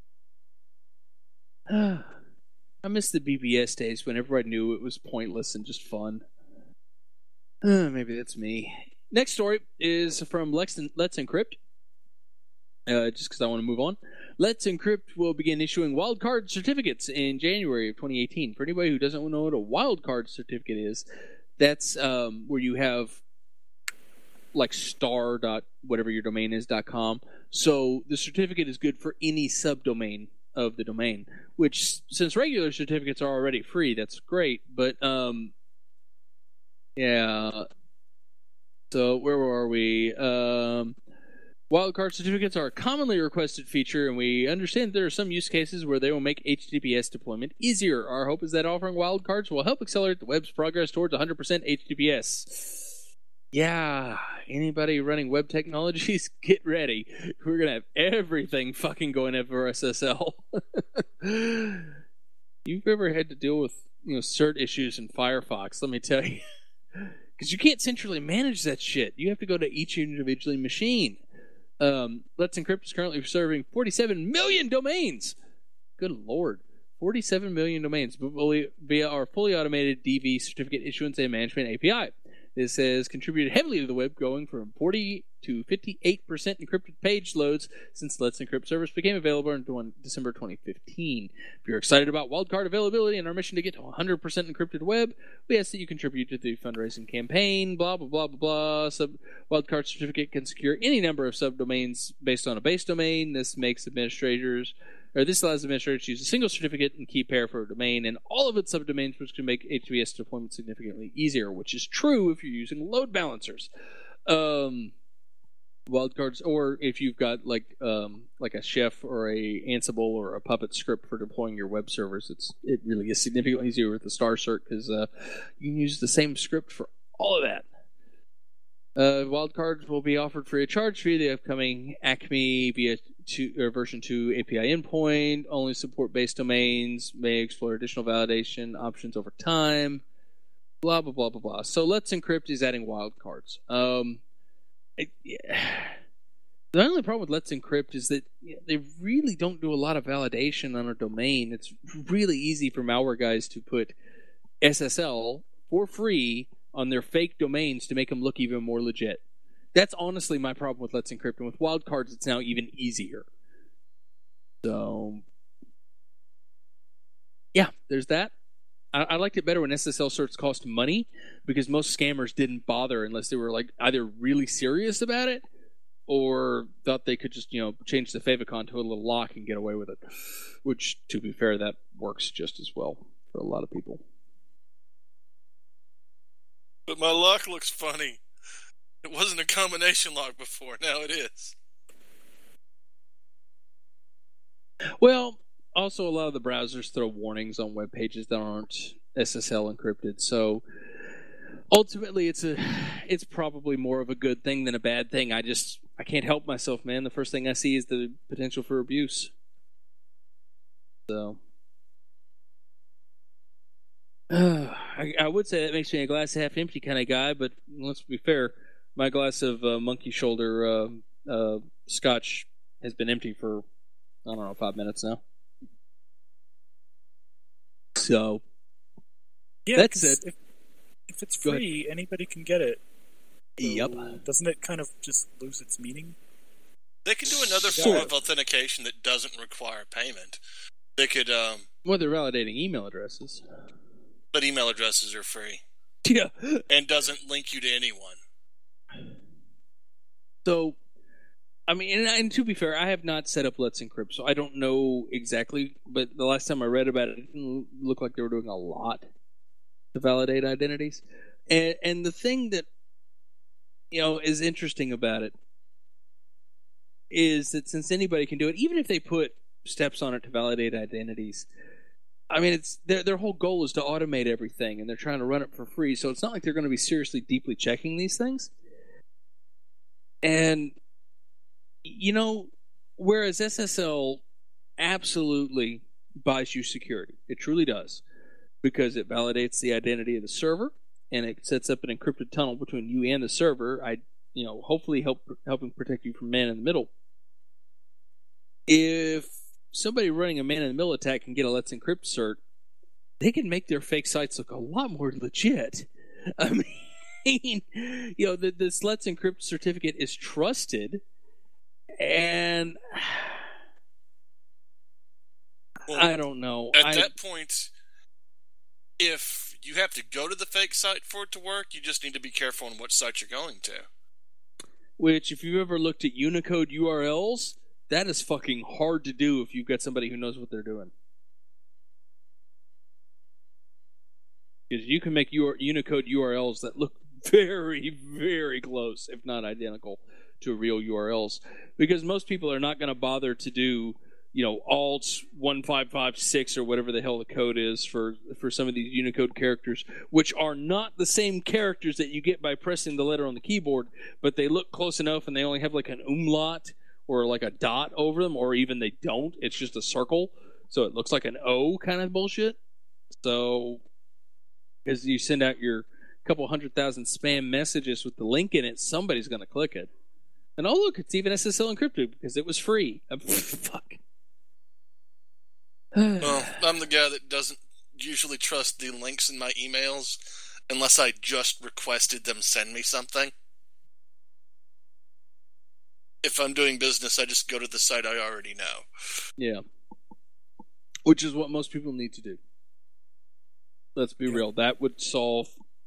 I miss the B B S days when everybody knew it was pointless and just fun. Uh, maybe that's me. Next story is from Lex Let's Encrypt. Uh, just because I want to move on. Let's Encrypt will begin issuing wildcard certificates in January of twenty eighteen. For anybody who doesn't know what a wildcard certificate is, that's um, where you have like star dot whatever your domain is dot com. So the certificate is good for any subdomain of the domain, which, since regular certificates are already free, that's great. But, um, yeah. So where were we? Um, wildcard certificates are a commonly requested feature, and we understand there are some use cases where they will make H T T P S deployment easier. Our hope is that offering wildcards will help accelerate the web's progress towards one hundred percent H T T P S. Yeah, anybody running web technologies, get ready. We're going to have everything fucking going over S S L. You've ever had to deal with, you know, cert issues in Firefox, let me tell you. Because you can't centrally manage that shit. You have to go to each individual machine. Um, Let's Encrypt is currently serving forty-seven million domains. Good lord. forty-seven million domains via our fully automated D V certificate issuance and management A P I. This has contributed heavily to the web, going from forty to fifty-eight percent encrypted page loads since Let's Encrypt service became available in December twenty fifteen. If you're excited about wildcard availability and our mission to get to one hundred percent encrypted web, we ask that you contribute to the fundraising campaign, blah, blah, blah, blah, blah. Sub- wildcard certificate can secure any number of subdomains based on a base domain. This makes administrators... Or this allows administrators to use a single certificate and key pair for a domain and all of its subdomains, which can make H T T P S deployment significantly easier, which is true if you're using load balancers. Um, wildcards, or if you've got like um, like a Chef or a Ansible or a Puppet script for deploying your web servers, it's it really is significantly easier with the Star Cert because uh, you can use the same script for all of that. Uh, wildcards will be offered free of charge via the upcoming Acme via two, or version two A P I endpoint. Only support base domains. May explore additional validation options over time. Blah blah blah blah blah. So Let's Encrypt is adding wildcards. Um, it, yeah. The only problem with Let's Encrypt is that you know, they really don't do a lot of validation on a domain. It's really easy for malware guys to put S S L for free on their fake domains to make them look even more legit. That's honestly my problem with Let's Encrypt, and with wildcards it's now even easier. So, yeah, there's that. I, I liked it better when S S L certs cost money, because most scammers didn't bother unless they were like either really serious about it or thought they could just, you know, change the favicon to a little lock and get away with it. Which, to be fair, that works just as well for a lot of people. But my lock looks funny. It wasn't a combination lock before. Now it is. Well, also a lot of the browsers throw warnings on web pages that aren't S S L encrypted. So ultimately, it's a, it's probably more of a good thing than a bad thing. I just, I can't help myself, man. The first thing I see is the potential for abuse. So. Uh, I, I would say that makes me a glass half empty kind of guy, but let's be fair. My glass of uh, monkey shoulder uh, uh, scotch has been empty for, I don't know, five minutes now. So, yeah, that's it. If, if it's free, anybody can get it. So yep. Doesn't it kind of just lose its meaning? They can do another form of authentication that doesn't require payment. They could... Um, well, they're validating email addresses. But email addresses are free. Yeah. And doesn't link you to anyone. So, I mean, and, and to be fair, I have not set up Let's Encrypt, so I don't know exactly, but the last time I read about it, it didn't look like they were doing a lot to validate identities. And, and the thing that, you know, is interesting about it is that since anybody can do it, even if they put steps on it to validate identities, I mean, it's their their whole goal is to automate everything, and they're trying to run it for free. So it's not like they're going to be seriously, deeply checking these things. And you know, whereas S S L absolutely buys you security, it truly does, because it validates the identity of the server and it sets up an encrypted tunnel between you and the server. I, you know, hopefully help helping protect you from man in the middle. If somebody running a man-in-the-middle attack can get a Let's Encrypt cert, they can make their fake sites look a lot more legit. I mean, you know, the, this Let's Encrypt certificate is trusted, and well, I don't know. At I, that point, if you have to go to the fake site for it to work, you just need to be careful on what site you're going to. which if you've ever looked at Unicode U R Ls, that is fucking hard to do if you've got somebody who knows what they're doing. Because you can make your Unicode U R Ls that look very, very close, if not identical, to real U R Ls. Because most people are not going to bother to do, you know, alt one five five six or whatever the hell the code is for, for some of these Unicode characters, which are not the same characters that you get by pressing the letter on the keyboard, but they look close enough and they only have like an umlaut or like a dot over them, or even they don't. It's just a circle, so it looks like an O kind of bullshit. So, as you send out your couple hundred thousand spam messages with the link in it, somebody's going to click it. And oh look, it's even S S L encrypted because it was free. Fuck. Well, I'm the guy that doesn't usually trust the links in my emails unless I just requested them send me something. If I'm doing business, I just go to the site I already know. Yeah. Which is what most people need to do. Let's be yeah. real. That would solve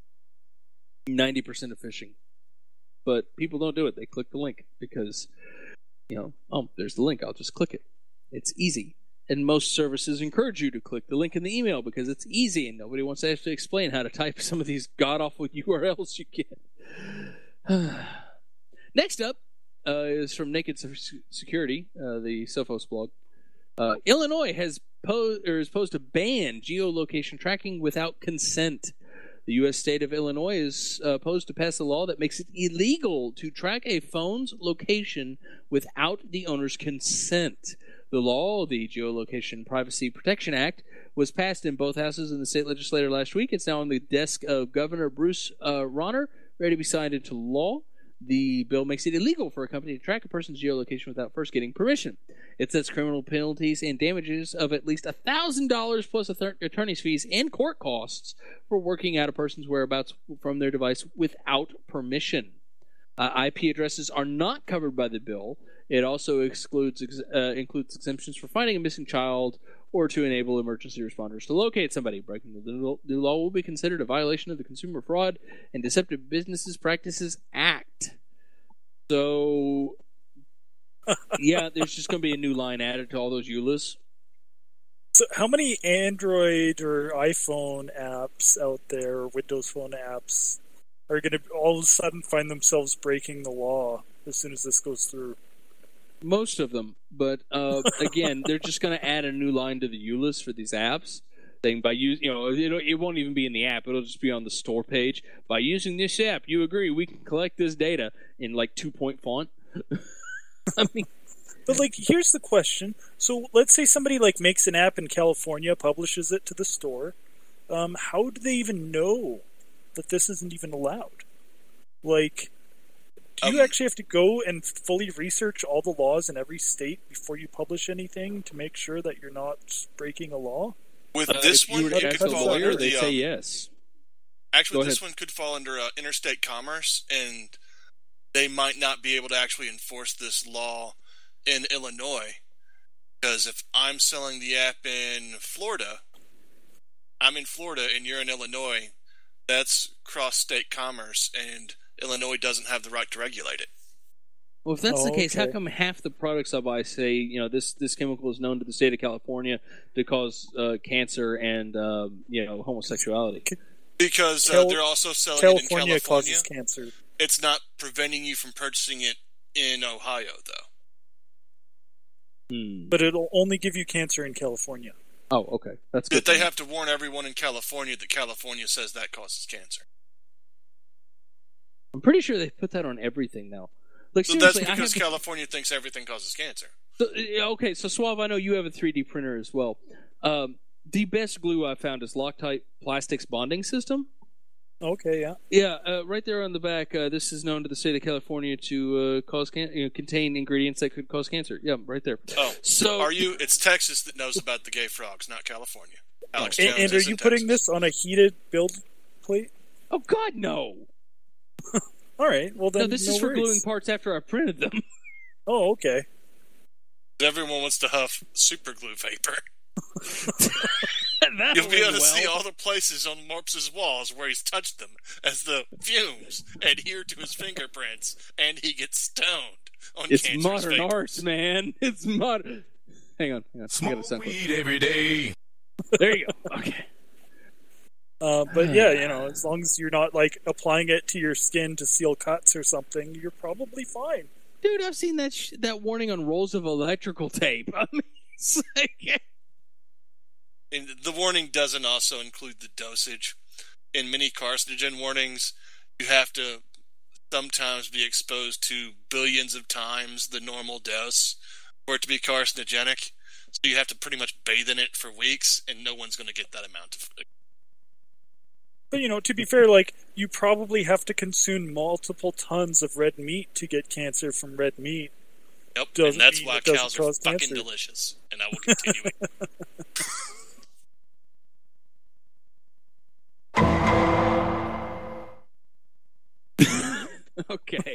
ninety percent of phishing. But people don't do it. They click the link because, you know, oh, there's the link. I'll just click it. It's easy. And most services encourage you to click the link in the email because it's easy and nobody wants to actually explain how to type some of these god-awful U R Ls you get. Next up uh, is from Naked Security, uh, the Sophos blog. Uh, Illinois has posed or is posed to ban geolocation tracking without consent. The U S state of Illinois is uh, posed to pass a law that makes it illegal to track a phone's location without the owner's consent. The law, the Geolocation Privacy Protection Act, was passed in both houses in the state legislature last week. It's now on the desk of Governor Bruce uh, Rauner, ready to be signed into law. The bill makes it illegal for a company to track a person's geolocation without first getting permission. It sets criminal penalties and damages of at least one thousand dollars plus attorney's fees and court costs for working out a person's whereabouts from their device without permission. Uh, I P addresses are not covered by the bill. It also excludes uh, includes exemptions for finding a missing child or to enable emergency responders to locate somebody. Breaking the new law will be considered a violation of the Consumer Fraud and Deceptive Businesses Practices Act. So, yeah, there's just going to be a new line added to all those E U L As. So how many Android or iPhone apps out there, or Windows Phone apps, are going to all of a sudden find themselves breaking the law as soon as this goes through? Most of them, but uh, again, they're just going to add a new line to the E U L As for these apps. Saying by use, you know, it'll, it won't even be in the app; it'll just be on the store page. By using this app, you agree we can collect this data in like two-point font. I mean, but like, here's the question: so let's say somebody like makes an app in California, publishes it to the store. Um, how do they even know that this isn't even allowed? Like. Do you um, actually have to go and fully research all the laws in every state before you publish anything to make sure that you're not breaking a law? With uh, this one, it could fall lawyer, under they the, say um, yes. Actually, this one could fall under uh, interstate commerce, and they might not be able to actually enforce this law in Illinois. Because if I'm selling the app in Florida, I'm in Florida and you're in Illinois, that's cross-state commerce, and Illinois doesn't have the right to regulate it. Well, if that's oh, the case, okay. how come half the products I buy say, you know, this, this chemical is known to the state of California to cause uh, cancer and, uh, you know, homosexuality? Because uh, Cal- they're also selling California it in California. Causes cancer. It's not preventing you from purchasing it in Ohio, though. Hmm. But it'll only give you cancer in California. Oh, okay. That's good. That they have to warn everyone in California that California says that causes cancer. I'm pretty sure they put that on everything now. Like, so that's seriously, because I have California thinks everything causes cancer. So, okay, so Suave, I know you have a three D printer as well. Um, the best glue I've found is Loctite Plastics Bonding System. Okay, yeah. Yeah, uh, right there on the back, uh, this is known to the state of California to uh, cause can- you know, contain ingredients that could cause cancer. Yeah, right there. Oh, so are you? It's Texas that knows about the gay frogs, not California. Alex and, Jones and are is you in putting Texas. this on a heated build plate? Oh, God, no. All right, well then No, this no is for worries. gluing parts after I printed them. Oh, okay. Everyone wants to huff super glue vapor. That'll You'll be able end to well. see all the places on Morps's walls where he's touched them as the fumes adhere to his fingerprints, and he gets stoned on It's Cancer's modern fingers. art, man. It's modern. Hang on, hang on. I Smoke gotta sound weed every day. There you go. Okay. Uh, but yeah, you know, as long as you're not like applying it to your skin to seal cuts or something, you're probably fine. Dude, I've seen that sh- that warning on rolls of electrical tape. I mean, it's like... And the warning doesn't also include the dosage. In many carcinogen warnings, you have to sometimes be exposed to billions of times the normal dose for it to be carcinogenic. So you have to pretty much bathe in it for weeks, and no one's going to get that amount of. But, you know, to be fair, like, you probably have to consume multiple tons of red meat to get cancer from red meat. Yep, Doesn't and that's mean why it doesn't cows are cause fucking cancer. delicious. And I will continue it. Okay.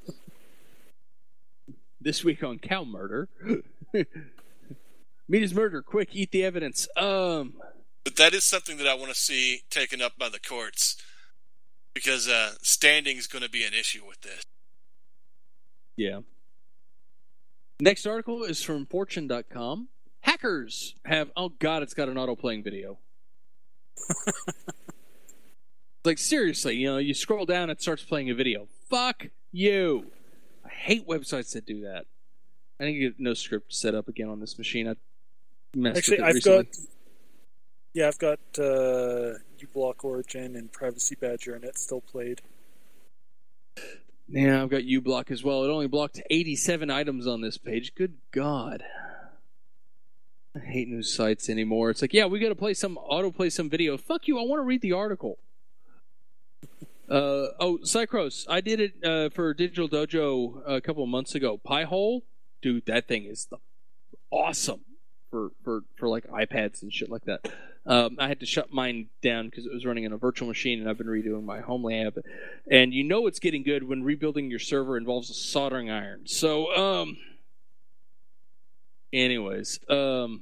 This week on cow murder. Meat is murder. Quick, eat the evidence. Um... But that is something that I want to see taken up by the courts, because uh, standing is going to be an issue with this. Yeah. Next article is from Fortune dot com. Hackers have... Oh, God, it's got an auto-playing video. Like, seriously, you know, you scroll down, it starts playing a video. Fuck you. I hate websites that do that. I didn't get no script set up again on this machine. I messed Actually, with it I've recently. got... Yeah, I've got uh, uBlock Origin and Privacy Badger, and it's still played. Yeah, I've got uBlock as well. It only blocked eighty-seven items on this page. Good God. I hate news sites anymore. It's like, yeah, we got to play some, auto-play some video. Fuck you, I want to read the article. Uh, oh, Cycros, I did it uh, for Digital Dojo a couple of months ago. Pi-hole, dude, that thing is the awesome for, for, for like iPads and shit like that. Um, I had to shut mine down because it was running on a virtual machine, and I've been redoing my home lab. And you know it's getting good when rebuilding your server involves a soldering iron. So, um, anyways, um,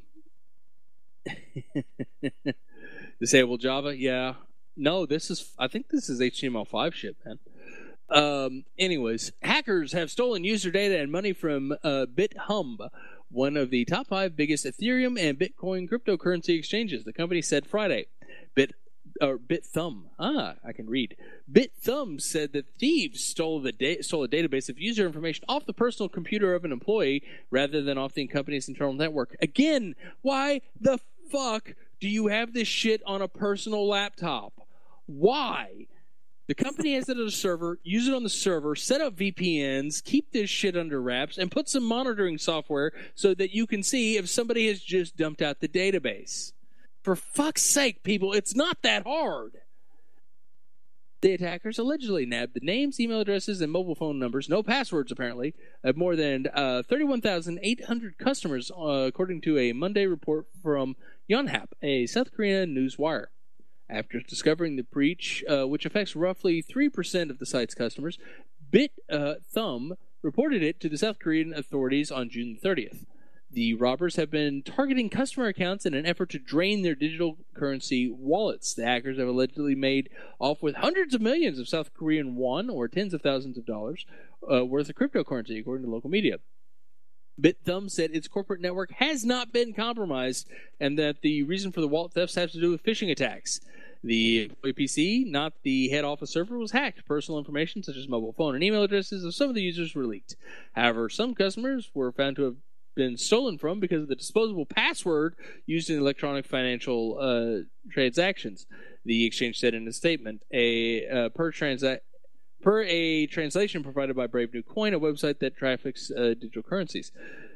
disable Java, yeah. No, this is, I think this is H T M L five shit, man. Um, anyways, hackers have stolen user data and money from uh, BitHum, one of the top five biggest Ethereum and Bitcoin cryptocurrency exchanges. The company said Friday. Bit or BitThumb. Ah, I can read. BitThumb said that thieves stole the da- stole a database of user information off the personal computer of an employee rather than off the company's internal network. Again, why the fuck do you have this shit on a personal laptop? Why? The company has it on a server, use it on the server, set up V P Ns, keep this shit under wraps, and put some monitoring software so that you can see if somebody has just dumped out the database. For fuck's sake, people, it's not that hard. The attackers allegedly nabbed the names, email addresses, and mobile phone numbers, no passwords apparently, of more than uh, thirty-one thousand eight hundred customers, uh, according to a Monday report from Yonhap, a South Korean news wire. After discovering the breach, uh, which affects roughly three percent of the site's customers, BitThumb uh, reported it to the South Korean authorities on June thirtieth. The robbers have been targeting customer accounts in an effort to drain their digital currency wallets. The hackers have allegedly made off with hundreds of millions of South Korean won, or tens of thousands of dollars, uh, worth of cryptocurrency, according to local media. BitThumb said its corporate network has not been compromised, and that the reason for the wallet thefts has to do with phishing attacks. The employee P C, not the head office server, was hacked. Personal information, such as mobile phone and email addresses of some of the users, were leaked. However, some customers were found to have been stolen from because of the disposable password used in electronic financial uh, transactions. The exchange said in a statement, a uh, per transact. Per a translation provided by Brave New Coin, a website that traffics uh, digital currencies.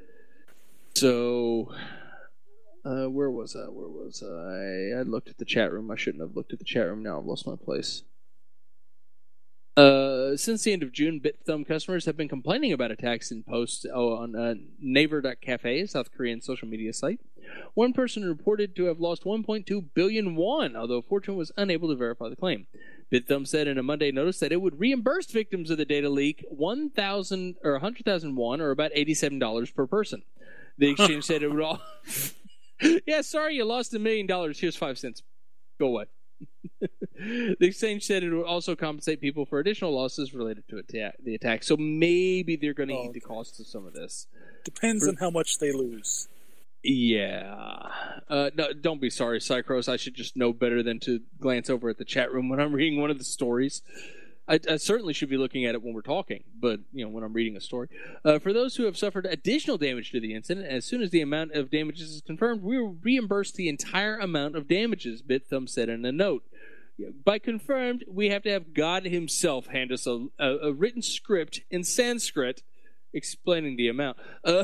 So, uh, where was I? Where was I? I looked at the chat room. I shouldn't have looked at the chat room. Now I've lost my place. Uh, since the end of June, BitThumb customers have been complaining about attacks in posts oh, on uh, Naver dot cafe, a South Korean social media site. One person reported to have lost one point two billion won, although Fortune was unable to verify the claim. BitThumb said in a Monday notice that it would reimburse victims of the data leak one thousand or one hundred thousand won, or about eighty-seven dollars per person. The exchange said it would all Yeah, sorry you lost a million dollars. Here's five cents. Go away. The exchange said it would also compensate people for additional losses related to attack, the attack. So maybe they're going to Oh, eat the okay. cost of some of this. Depends For- on how much they lose. Yeah. Uh, no, don't be sorry, Cycros. I should just know better than to glance over at the chat room when I'm reading one of the stories. I, I certainly should be looking at it when we're talking, but you know, when I'm reading a story. Uh, for those who have suffered additional damage to the incident, as soon as the amount of damages is confirmed, we will reimburse the entire amount of damages, BitThumb said in a note. By confirmed, we have to have God himself hand us a, a, a written script in Sanskrit explaining the amount. Uh,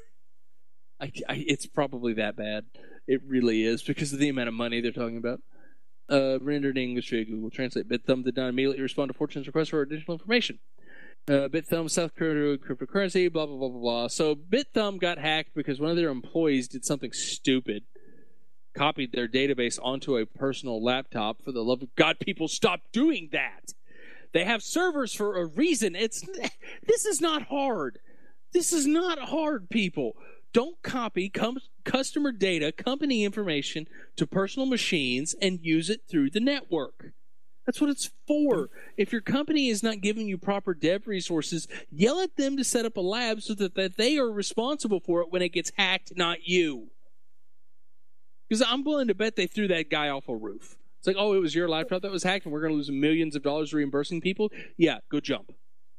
I, I, it's probably that bad. It really is, because of the amount of money they're talking about. Uh, rendered in English via Google Translate. BitThumb did not immediately respond to Fortune's request for additional information. Uh, BitThumb, South Korea cryptocurrency, blah, blah, blah, blah, blah. So BitThumb got hacked because one of their employees did something stupid. Copied their database onto a personal laptop. For the love of God, people, stop doing that. They have servers for a reason. It's This is not hard. This is not hard, people. Don't copy com- customer data, company information to personal machines and use it through the network. That's what it's for. If your company is not giving you proper dev resources, yell at them to set up a lab so that, that they are responsible for it when it gets hacked, not you. Because I'm willing to bet they threw that guy off a roof. It's like, oh, it was your laptop that was hacked and we're going to lose millions of dollars reimbursing people? Yeah, go jump.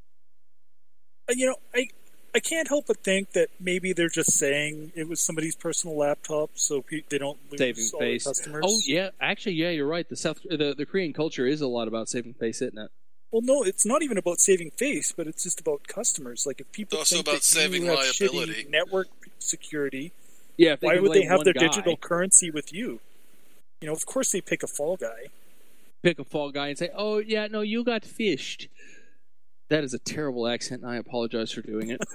You know, I I can't help but think that maybe they're just saying it was somebody's personal laptop, so pe- they don't lose Saving all their face. customers. Oh, yeah. Actually, yeah, you're right. The South, the, the Korean culture is a lot about saving face, isn't it? Well, no, it's not even about saving face, but it's just about customers. Like, if people It's also think about that saving you have liability. shitty network security, Yeah. If they why can would they blame have one their guy, digital currency with you? You know, of course they pick a fall guy. pick a fall guy and say, oh, yeah, no, you got fished. That is a terrible accent, and I apologize for doing it.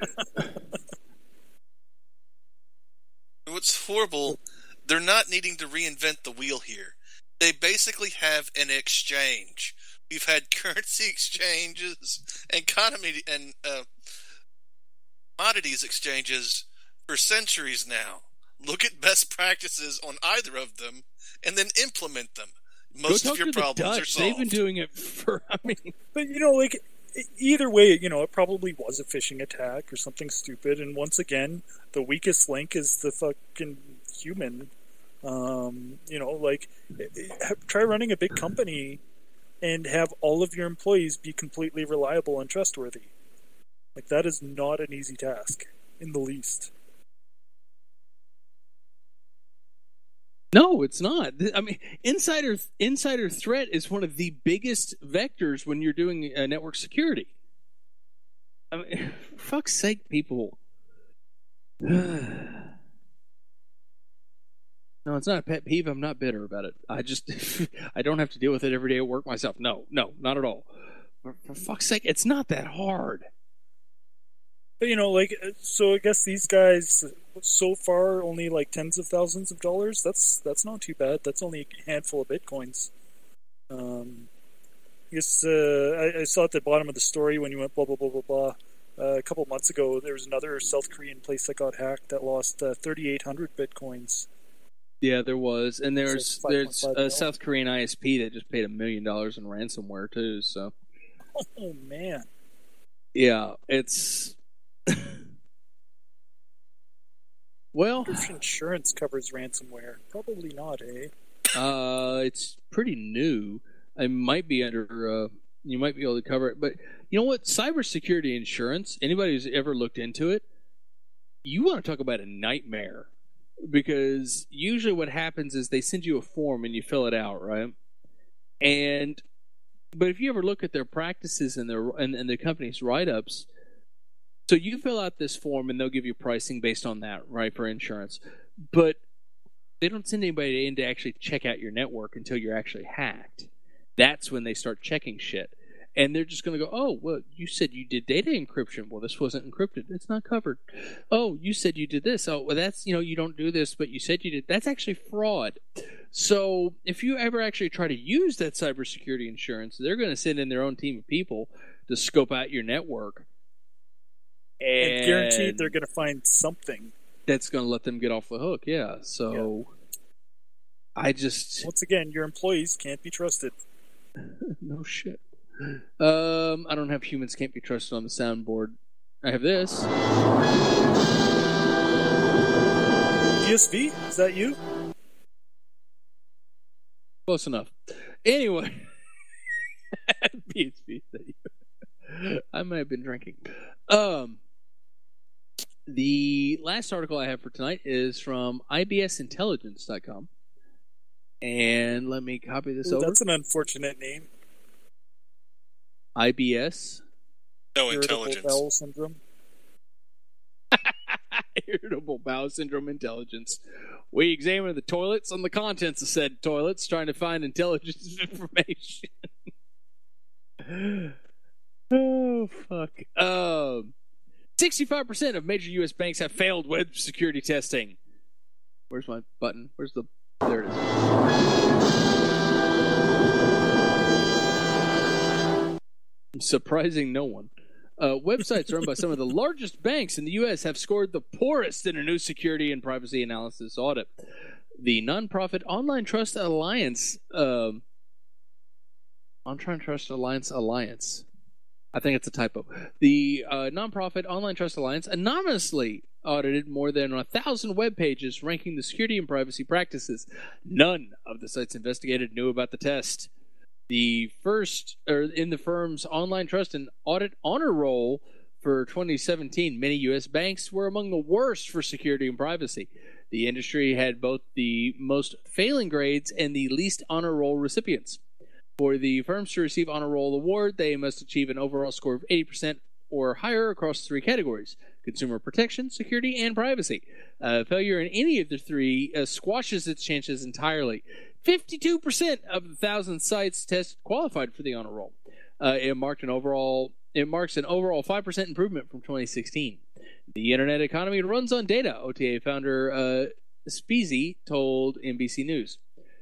What's horrible, they're not needing to reinvent the wheel here. They basically have an exchange. We've had currency exchanges and economy and uh, commodities exchanges for centuries now. Look at best practices on either of them and then implement them. Most Go talk of your to the problems are Dutch. solved. They've been doing it for, I mean... But, you know, like, either way, you know, it probably was a phishing attack or something stupid. And once again, the weakest link is the fucking human. Um, you know, like, try running a big company and have all of your employees be completely reliable and trustworthy. Like, that is not an easy task in the least. No, it's not. I mean, insider insider threat is one of the biggest vectors when you're doing uh, network security. I mean, for fuck's sake, people. No, it's not a pet peeve. I'm not bitter about it. I just, I don't have to deal with it every day at work myself. No, no, not at all. For, for fuck's sake, it's not that hard. But, you know, like, so I guess these guys, so far, only like tens of thousands of dollars. That's that's not too bad. That's only a handful of bitcoins. Um, I guess uh, I, I saw at the bottom of the story when you went blah, blah, blah, blah, blah. Uh, a couple months ago, there was another South Korean place that got hacked that lost uh, thirty-eight hundred bitcoins. Yeah, there was. And there's So there's five point five a mil. South Korean I S P that just paid a million dollars in ransomware, too, so. Oh, man. Yeah, it's... Well, If insurance covers ransomware, probably not, eh? uh, it's pretty new. It might be under, uh, you might be able to cover it. But you know what? Cybersecurity insurance, anybody who's ever looked into it, you want to talk about a nightmare. Because usually what happens is they send you a form and you fill it out, right? And, but if you ever look at their practices and their, and, and the company's write-ups, so you fill out this form and they'll give you pricing based on that, right, for insurance. But they don't send anybody in to actually check out your network until you're actually hacked. That's when they start checking shit. And they're just going to go, oh, well, you said you did data encryption. Well, this wasn't encrypted. It's not covered. Oh, you said you did this. Oh, well, that's, you know, you don't do this, but you said you did. That's actually fraud. So if you ever actually try to use that cybersecurity insurance, they're going to send in their own team of people to scope out your network. And guaranteed they're going to find something. that's going to let them get off the hook. Yeah. So yeah. I just once again, your employees can't be trusted. No shit. Um, I don't have humans can't be trusted on the soundboard. I have this. P S V? Is that you? Close enough. Anyway. P S V, is that you? I might have been drinking. Um, the last article I have for tonight is from I B S intelligence dot com. And let me copy this Ooh, over. That's an unfortunate name. I B S. No Irritable intelligence. bowel syndrome. Irritable bowel syndrome intelligence. We examine the toilets and the contents of said toilets, trying to find intelligence information. Oh, fuck. Um, sixty-five percent of major U S banks have failed web security testing. Where's my button? Where's the... There it is. Surprising no one. Uh, websites run by some of the largest banks in the U S have scored the poorest in a new security and privacy analysis audit. The nonprofit Online Trust Alliance... Um, Online Trust Alliance Alliance. I think it's a typo. The uh, nonprofit Online Trust Alliance anonymously audited more than a thousand web pages ranking the security and privacy practices. None of the sites investigated knew about the test. The first, or in the firm's online trust and audit honor roll for twenty seventeen, many U S banks were among the worst for security and privacy. The industry had both the most failing grades and the least honor roll recipients. For the firms to receive honor roll award, they must achieve an overall score of eighty percent or higher across three categories: consumer protection, security, and privacy. Uh, failure in any of the three uh, squashes its chances entirely. fifty-two percent of the thousand sites tested qualified for the honor roll. Uh, it marked an overall it marks an overall five percent improvement from twenty sixteen. The internet economy runs on data, O T A founder uh, Speezy told N B C News.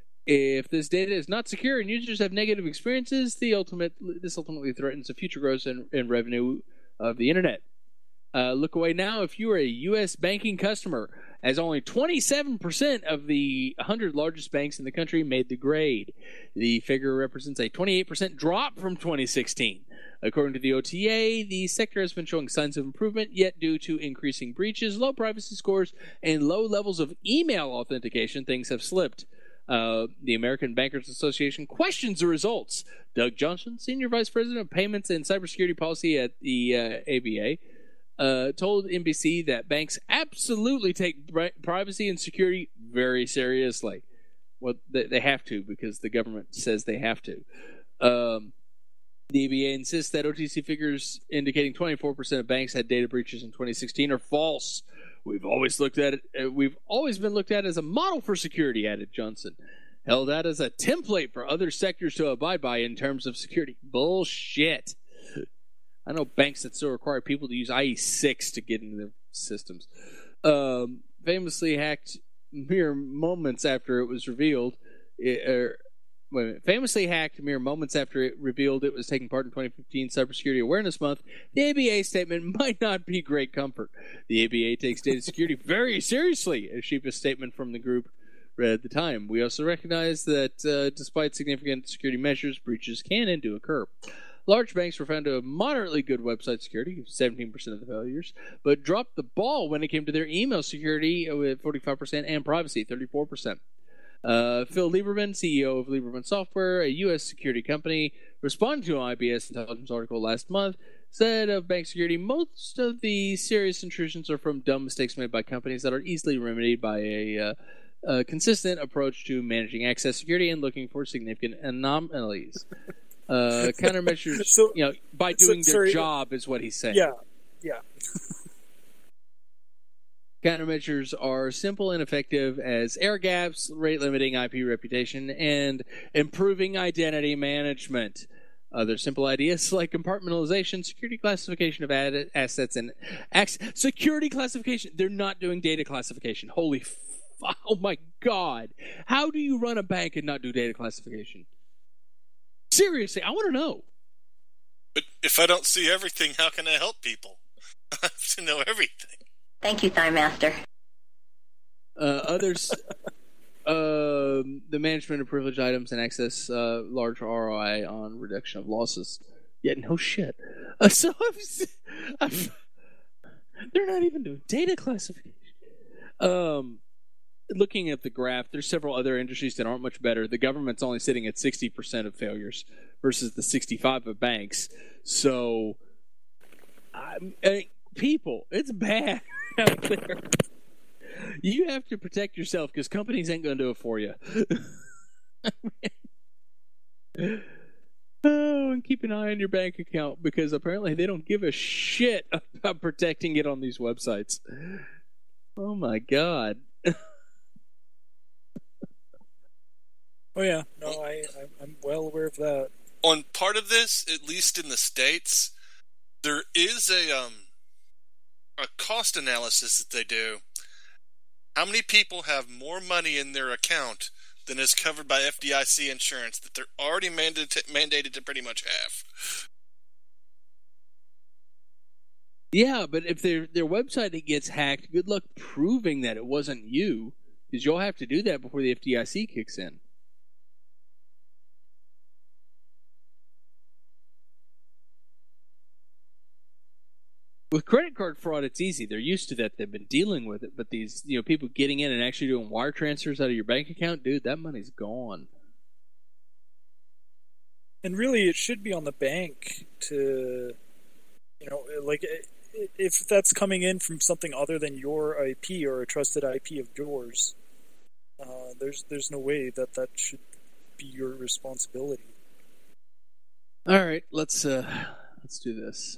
If this data is not secure and users have negative experiences, the ultimate this ultimately threatens the future growth and, and revenue of the internet. Uh, look away now if you are a U S banking customer, as only twenty-seven percent of the one hundred largest banks in the country made the grade. The figure represents a twenty-eight percent drop from twenty sixteen. According to the O T A, the sector has been showing signs of improvement, yet due to increasing breaches, low privacy scores, and low levels of email authentication, things have slipped. Uh, the American Bankers Association questions the results. Doug Johnson, Senior Vice President of Payments and Cybersecurity Policy at the uh, A B A, uh, told N B C that banks absolutely take pri- privacy and security very seriously. Well, they, they have to because the government says they have to. Um, the A B A insists that O T C figures indicating twenty-four percent of banks had data breaches in twenty sixteen are false. We've always looked at it. Uh, we've always been looked at as a model for security, added Johnson. Held out as a template for other sectors to abide by in terms of security. Bullshit. I know banks that still require people to use I E six to get into their systems. Um, famously hacked mere moments after it was revealed. It, er, wait a minute. Famously hacked mere moments after it revealed it was taking part in twenty fifteen Cybersecurity Awareness Month, the A B A statement might not be great comfort. The A B A takes data security very seriously, a sheepish statement from the group read at the time. We also recognize that uh, despite significant security measures, breaches can and do occur. Large banks were found to have moderately good website security, seventeen percent of the failures, but dropped the ball when it came to their email security with forty-five percent and privacy, thirty-four percent. Uh, Phil Lieberman, C E O of Lieberman Software, a U S security company, responded to an I B S Intelligence article last month, said of bank security, most of the serious intrusions are from dumb mistakes made by companies that are easily remedied by a, uh, a consistent approach to managing access security and looking for significant anomalies. Uh, countermeasures, so, you know, by doing so, their sorry, job is what he's saying. Yeah, yeah. Countermeasures are simple and effective as air gaps, rate limiting I P reputation, and improving identity management. Other simple ideas like compartmentalization, security classification of ad- assets, and ac- security classification. They're not doing data classification. Holy f- oh my God. How do you run a bank and not do data classification? Seriously, I want to know. But if I don't see everything, how can I help people? I have to know everything. Thank you, Time Master. Uh, others, uh, the management of privileged items and access uh, large R O I on reduction of losses. Yeah, no shit. Uh, so I'm, I'm, they're not even doing data classification. Um, looking at the graph, there's several other industries that aren't much better. The government's only sitting at sixty percent of failures versus the sixty-five of banks. So, I, I, people, it's bad out there. You have to protect yourself because companies ain't going to do it for you. Oh, and keep an eye on your bank account because apparently they don't give a shit about protecting it on these websites. Oh my god. Oh yeah, no, I, I'm well aware of that. On part of this, at least in the States, there is a um a cost analysis that they do. How many people have more money in their account than is covered by F D I C insurance that they're already mandated mandated to pretty much have? Yeah, but if their their website gets hacked, good luck proving that it wasn't you, because you'll have to do that before the F D I C kicks in. With credit card fraud, it's easy. They're used to that. They've been dealing with it. But these, you know, people getting in and actually doing wire transfers out of your bank account, dude, that money's gone. And really, it should be on the bank to, you know, like, if that's coming in from something other than your I P or a trusted I P of yours, uh, there's there's no way that that should be your responsibility. All right, let's uh, let's do this.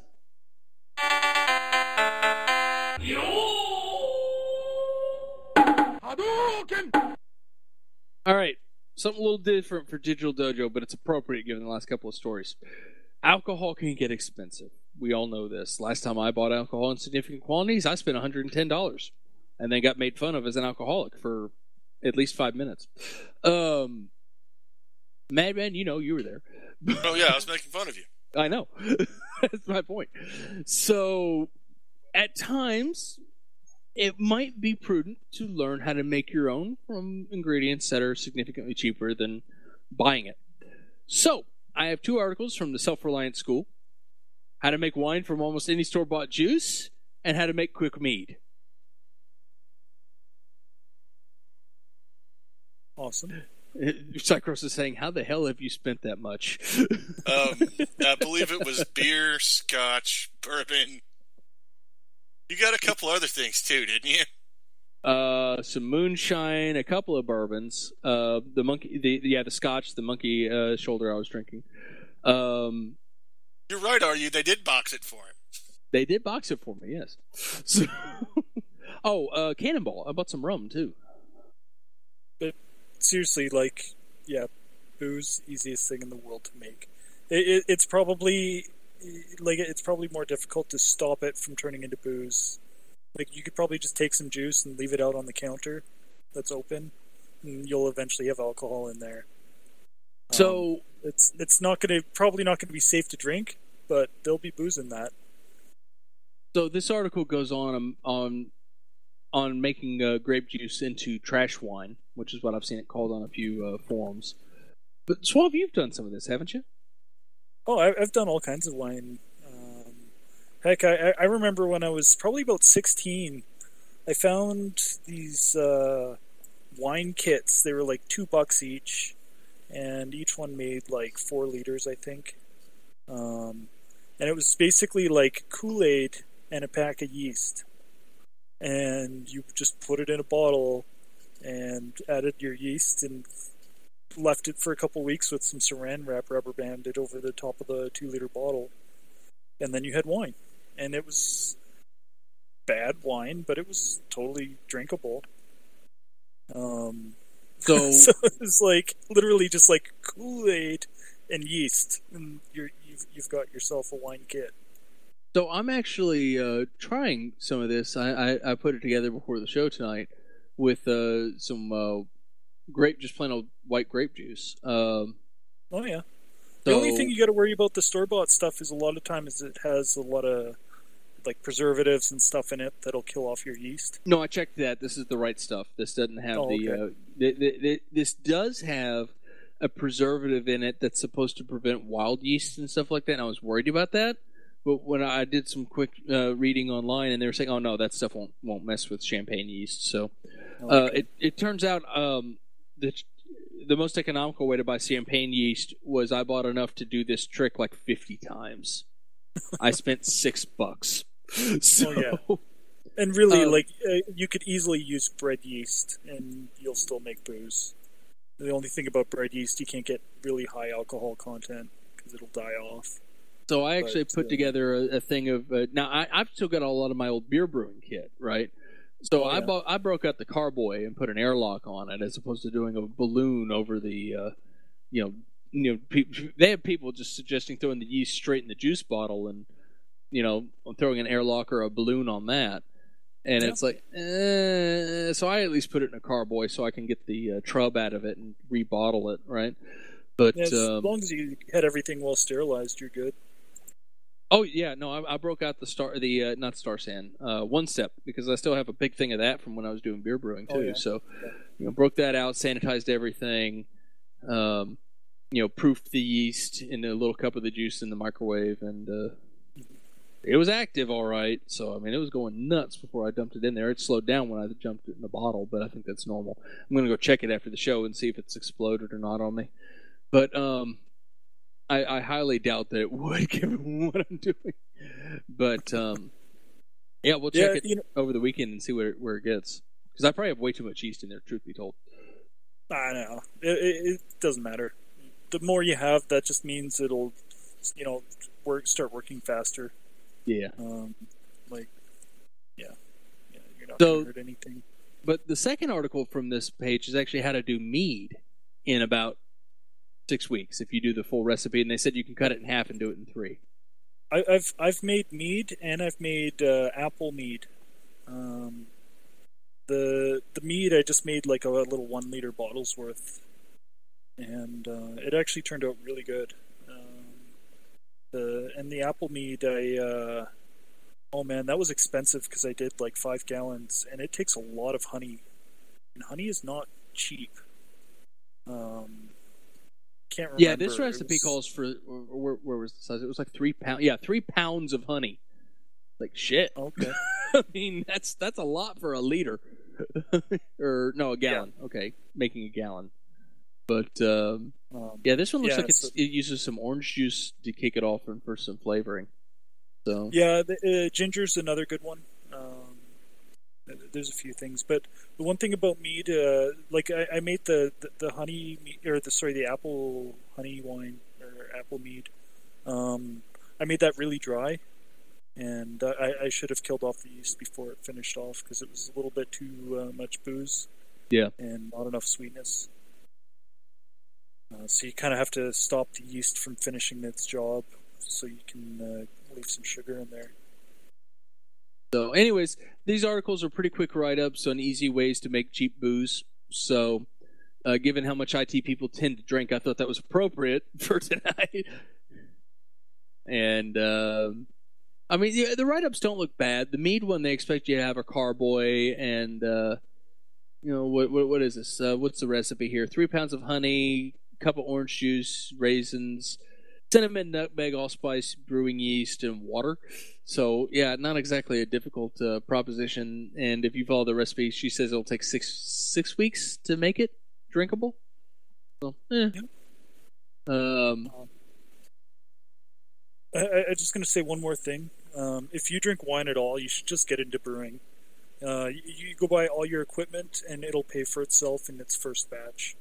All right, something a little different for Digital Dojo, but it's appropriate given the last couple of stories. Alcohol can get expensive. We all know this. Last time I bought alcohol in significant quantities, I spent one hundred ten dollars and then got made fun of as an alcoholic for at least five minutes. Um, Madman, you know, you were there. Oh, yeah, I was making fun of you. I know. That's my point. So, at times, it might be prudent to learn how to make your own from ingredients that are significantly cheaper than buying it. So, I have two articles from the Self-Reliant School. How to make wine from almost any store-bought juice, and how to make quick mead. Awesome. Cycros is saying, how the hell have you spent that much? um, I believe it was beer, scotch, bourbon. You got a couple other things too, didn't you? Uh, some moonshine, a couple of bourbons. Uh, the monkey, the yeah, the scotch, the monkey uh, shoulder I was drinking. Um, You're right, are you? They did box it for him. They did box it for me, yes. So, oh, uh, Cannonball. I bought some rum too. But seriously, like, yeah, booze, easiest thing in the world to make. It, it, it's probably like it's probably more difficult to stop it from turning into booze. Like, you could probably just take some juice and leave it out on the counter that's open, and you'll eventually have alcohol in there. So um, it's it's not going to probably not going to be safe to drink, but there'll be booze in that. So this article goes on on on making uh, grape juice into trash wine, which is what I've seen it called on a few uh, forums. But Suave, you've done some of this, haven't you? Oh, I've done all kinds of wine. Um, heck, I, I remember when I was probably about sixteen, I found these uh, wine kits. They were like two bucks each, and each one made like four liters, I think. Um, and it was basically like Kool-Aid and a pack of yeast. And you just put it in a bottle and added your yeast and left it for a couple weeks with some saran wrap rubber banded over the top of the two liter bottle. And then you had wine. And it was bad wine, but it was totally drinkable. Um, so, so it was like literally just like Kool-Aid and yeast, and you're, you've you've got yourself a wine kit. So I'm actually uh, trying some of this. I, I, I put it together before the show tonight with uh, some uh, grape, just plain old white grape juice. Um, oh yeah. The so, only thing you got to worry about the store bought stuff is a lot of times it has a lot of like preservatives and stuff in it that'll kill off your yeast? No, I checked that. This is the right stuff. This doesn't have Oh, the, okay. uh, the, the, the. This does have a preservative in it that's supposed to prevent wild yeast and stuff like that. And I was worried about that, but when I did some quick uh, reading online, and they were saying, "Oh no, that stuff won't won't mess with champagne yeast." So uh, Okay. it it turns out um, the the most economical way to buy champagne yeast was I bought enough to do this trick like fifty times. I spent six bucks. So, Oh, yeah. And really, Um, like, uh, you could easily use bread yeast, and you'll still make booze. The only thing about bread yeast, you can't get really high alcohol content because it'll die off. So I actually But, put uh, together a, a thing of uh, now I, I've still got a lot of my old beer brewing kit, right? So Oh, I yeah. bought I broke out the carboy and put an airlock on it as opposed to doing a balloon over the, uh, you know, you know pe- they have people just suggesting throwing the yeast straight in the juice bottle and you know throwing an airlock or a balloon on that, and Yeah. it's like eh, so I at least put it in a carboy so I can get the uh, trub out of it and rebottle it, right? But Yeah, as um, long as you had everything well sterilized, you're good. Oh yeah, no, I, I broke out the star, the uh, not Star San, uh, One Step because I still have a big thing of that from when I was doing beer brewing too. Oh, yeah. So, Yeah. you know, broke that out, sanitized everything, um, you know, proofed the yeast in a little cup of the juice in the microwave, and uh, it was active all right. So I mean, it was going nuts before I dumped it in there. It slowed down when I jumped it in the bottle, but I think that's normal. I'm gonna go check it after the show and see if it's exploded or not on me. But um. I, I highly doubt that it would, given what I'm doing. But um, yeah, we'll check Yeah, it you know- over the weekend and see where where it gets. Because I probably have way too much yeast in there, truth be told. I know. It, it, it doesn't matter. The more you have, that just means it'll, you know, work start working faster. Yeah. Um, like, yeah, yeah, you're not So- going to hurt anything. But the second article from this page is actually how to do mead in about six weeks if you do the full recipe. And they said you can cut it in half and do it in three. I, I've I've made mead and I've made uh, apple mead. Um, the the mead I just made like a little one liter bottles worth, and uh, it actually turned out really good. Um, the and the apple mead I uh, oh man, that was expensive because I did like five gallons and it takes a lot of honey, and honey is not cheap. Um, can't remember. Yeah, this It recipe was- calls for where, where was the size? It was like three pounds. Yeah, three pounds of honey. Like shit. Okay. I mean, that's that's a lot for a liter, or no, a gallon. Okay, making a gallon. But um, Um, yeah, this one looks Yeah, like it's, so- it uses some orange juice to kick it off and for some flavoring. So Yeah, the, uh, ginger's another good one. Um, there's a few things, but the one thing about mead, uh, like I, I made the, the, the honey me- or the sorry the apple honey wine or apple mead. Um, I made that really dry, and uh, I, I should have killed off the yeast before it finished off because it was a little bit too uh, much booze. Yeah. and not enough sweetness. Uh, so you kind of have to stop the yeast from finishing its job, so you can uh, leave some sugar in there. So, anyways, these articles are pretty quick write-ups on easy ways to make cheap booze. So, uh, given how much I T people tend to drink, I thought that was appropriate for tonight. And, um I mean, yeah, the write-ups don't look bad. The mead one, they expect you to have a carboy and, uh, you know, what what, what is this? Uh, what's the recipe here? Three pounds of honey, cup of orange juice, raisins, cinnamon, nutmeg, allspice, brewing yeast, and water. So, yeah, not exactly a difficult uh, proposition. And if you follow the recipe, she says it'll take six six weeks to make it drinkable. So, eh. Um, I, I, I'm just going to say one more thing. Um, if you drink wine at all, you should just get into brewing. Uh, you, you go buy all your equipment, and it'll pay for itself in its first batch.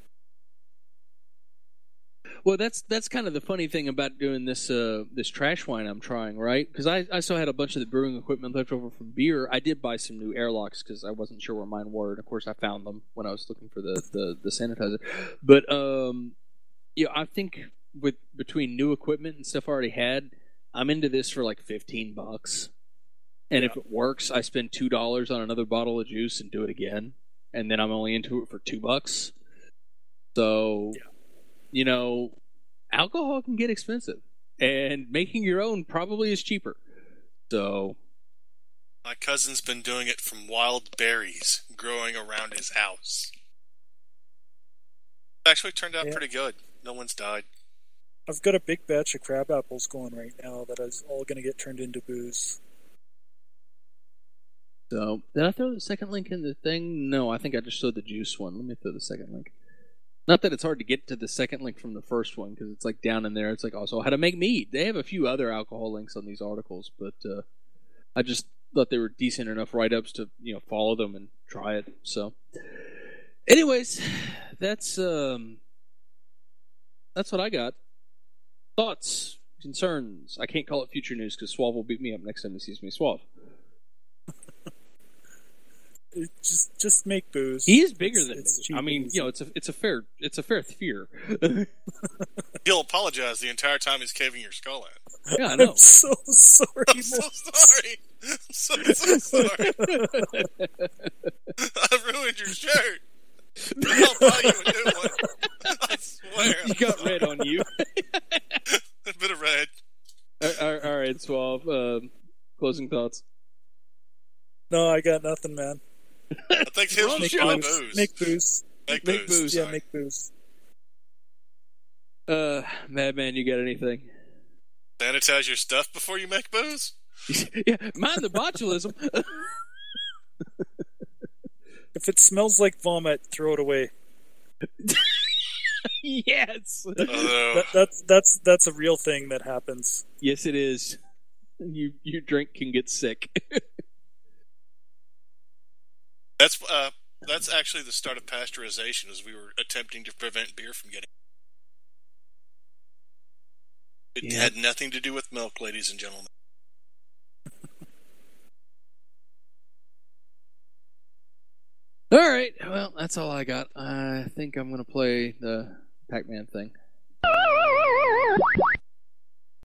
Well, that's that's kind of the funny thing about doing this uh, this trash wine I'm trying, right? Because I, I still had a bunch of the brewing equipment left over from beer. I did buy some new airlocks because I wasn't sure where mine were, and of course I found them when I was looking for the, the, the sanitizer. But um, you know, I think with between new equipment and stuff I already had, I'm into this for like fifteen bucks. And Yeah. if it works, I spend two dollars on another bottle of juice and do it again, and then I'm only into it for two bucks. So. Yeah. You know, alcohol can get expensive, and making your own probably is cheaper. So, My cousin's been doing it from wild berries growing around his house. It actually turned out Yeah. pretty good. No one's died. I've got a big batch of crab apples going right now that is all going to get turned into booze. so did I throw the second link in the thing? No, I think I just showed the juice one. Let me throw the second link. Not that it's hard to get to the second link from the first one, because it's like down in there. It's like also how to make mead. They have a few other alcohol links on these articles, but uh, I just thought they were decent enough write-ups to, you know, follow them and try it. So, anyways, that's um, that's what I got. Thoughts, concerns. I can't call it future news because Suave will beat me up next time he sees me. Suave. It just just make booze. He is bigger It's- than it's me. cheap I mean, and you know, it's a it's a fair it's a fair fear. He'll apologize the entire time he's caving your skull in. Yeah, I know. I'm so sorry. I'm so sorry. I'm so, so sorry. I ruined your shirt. I'll buy you a new one. I swear. You got red on you. A bit of red. all, all, all right, Suave. Um, closing thoughts. No, I got nothing, man. I think his Wrong was show. buy booze. booze. Make booze. Make make booze. booze. Yeah, sorry. make booze. Uh, Madman, you got anything? Sanitize your stuff before you make booze? Yeah, mind the botulism. If it smells like vomit, throw it away. Yes. Although, That, that's that's that's a real thing that happens. Yes, it is. You your drink can get sick. that's uh, that's actually the start of pasteurization, as we were attempting to prevent beer from getting. It Yeah. had nothing to do with milk, ladies and gentlemen. All right. Well, that's all I got. I think I'm gonna play the Pac-Man thing.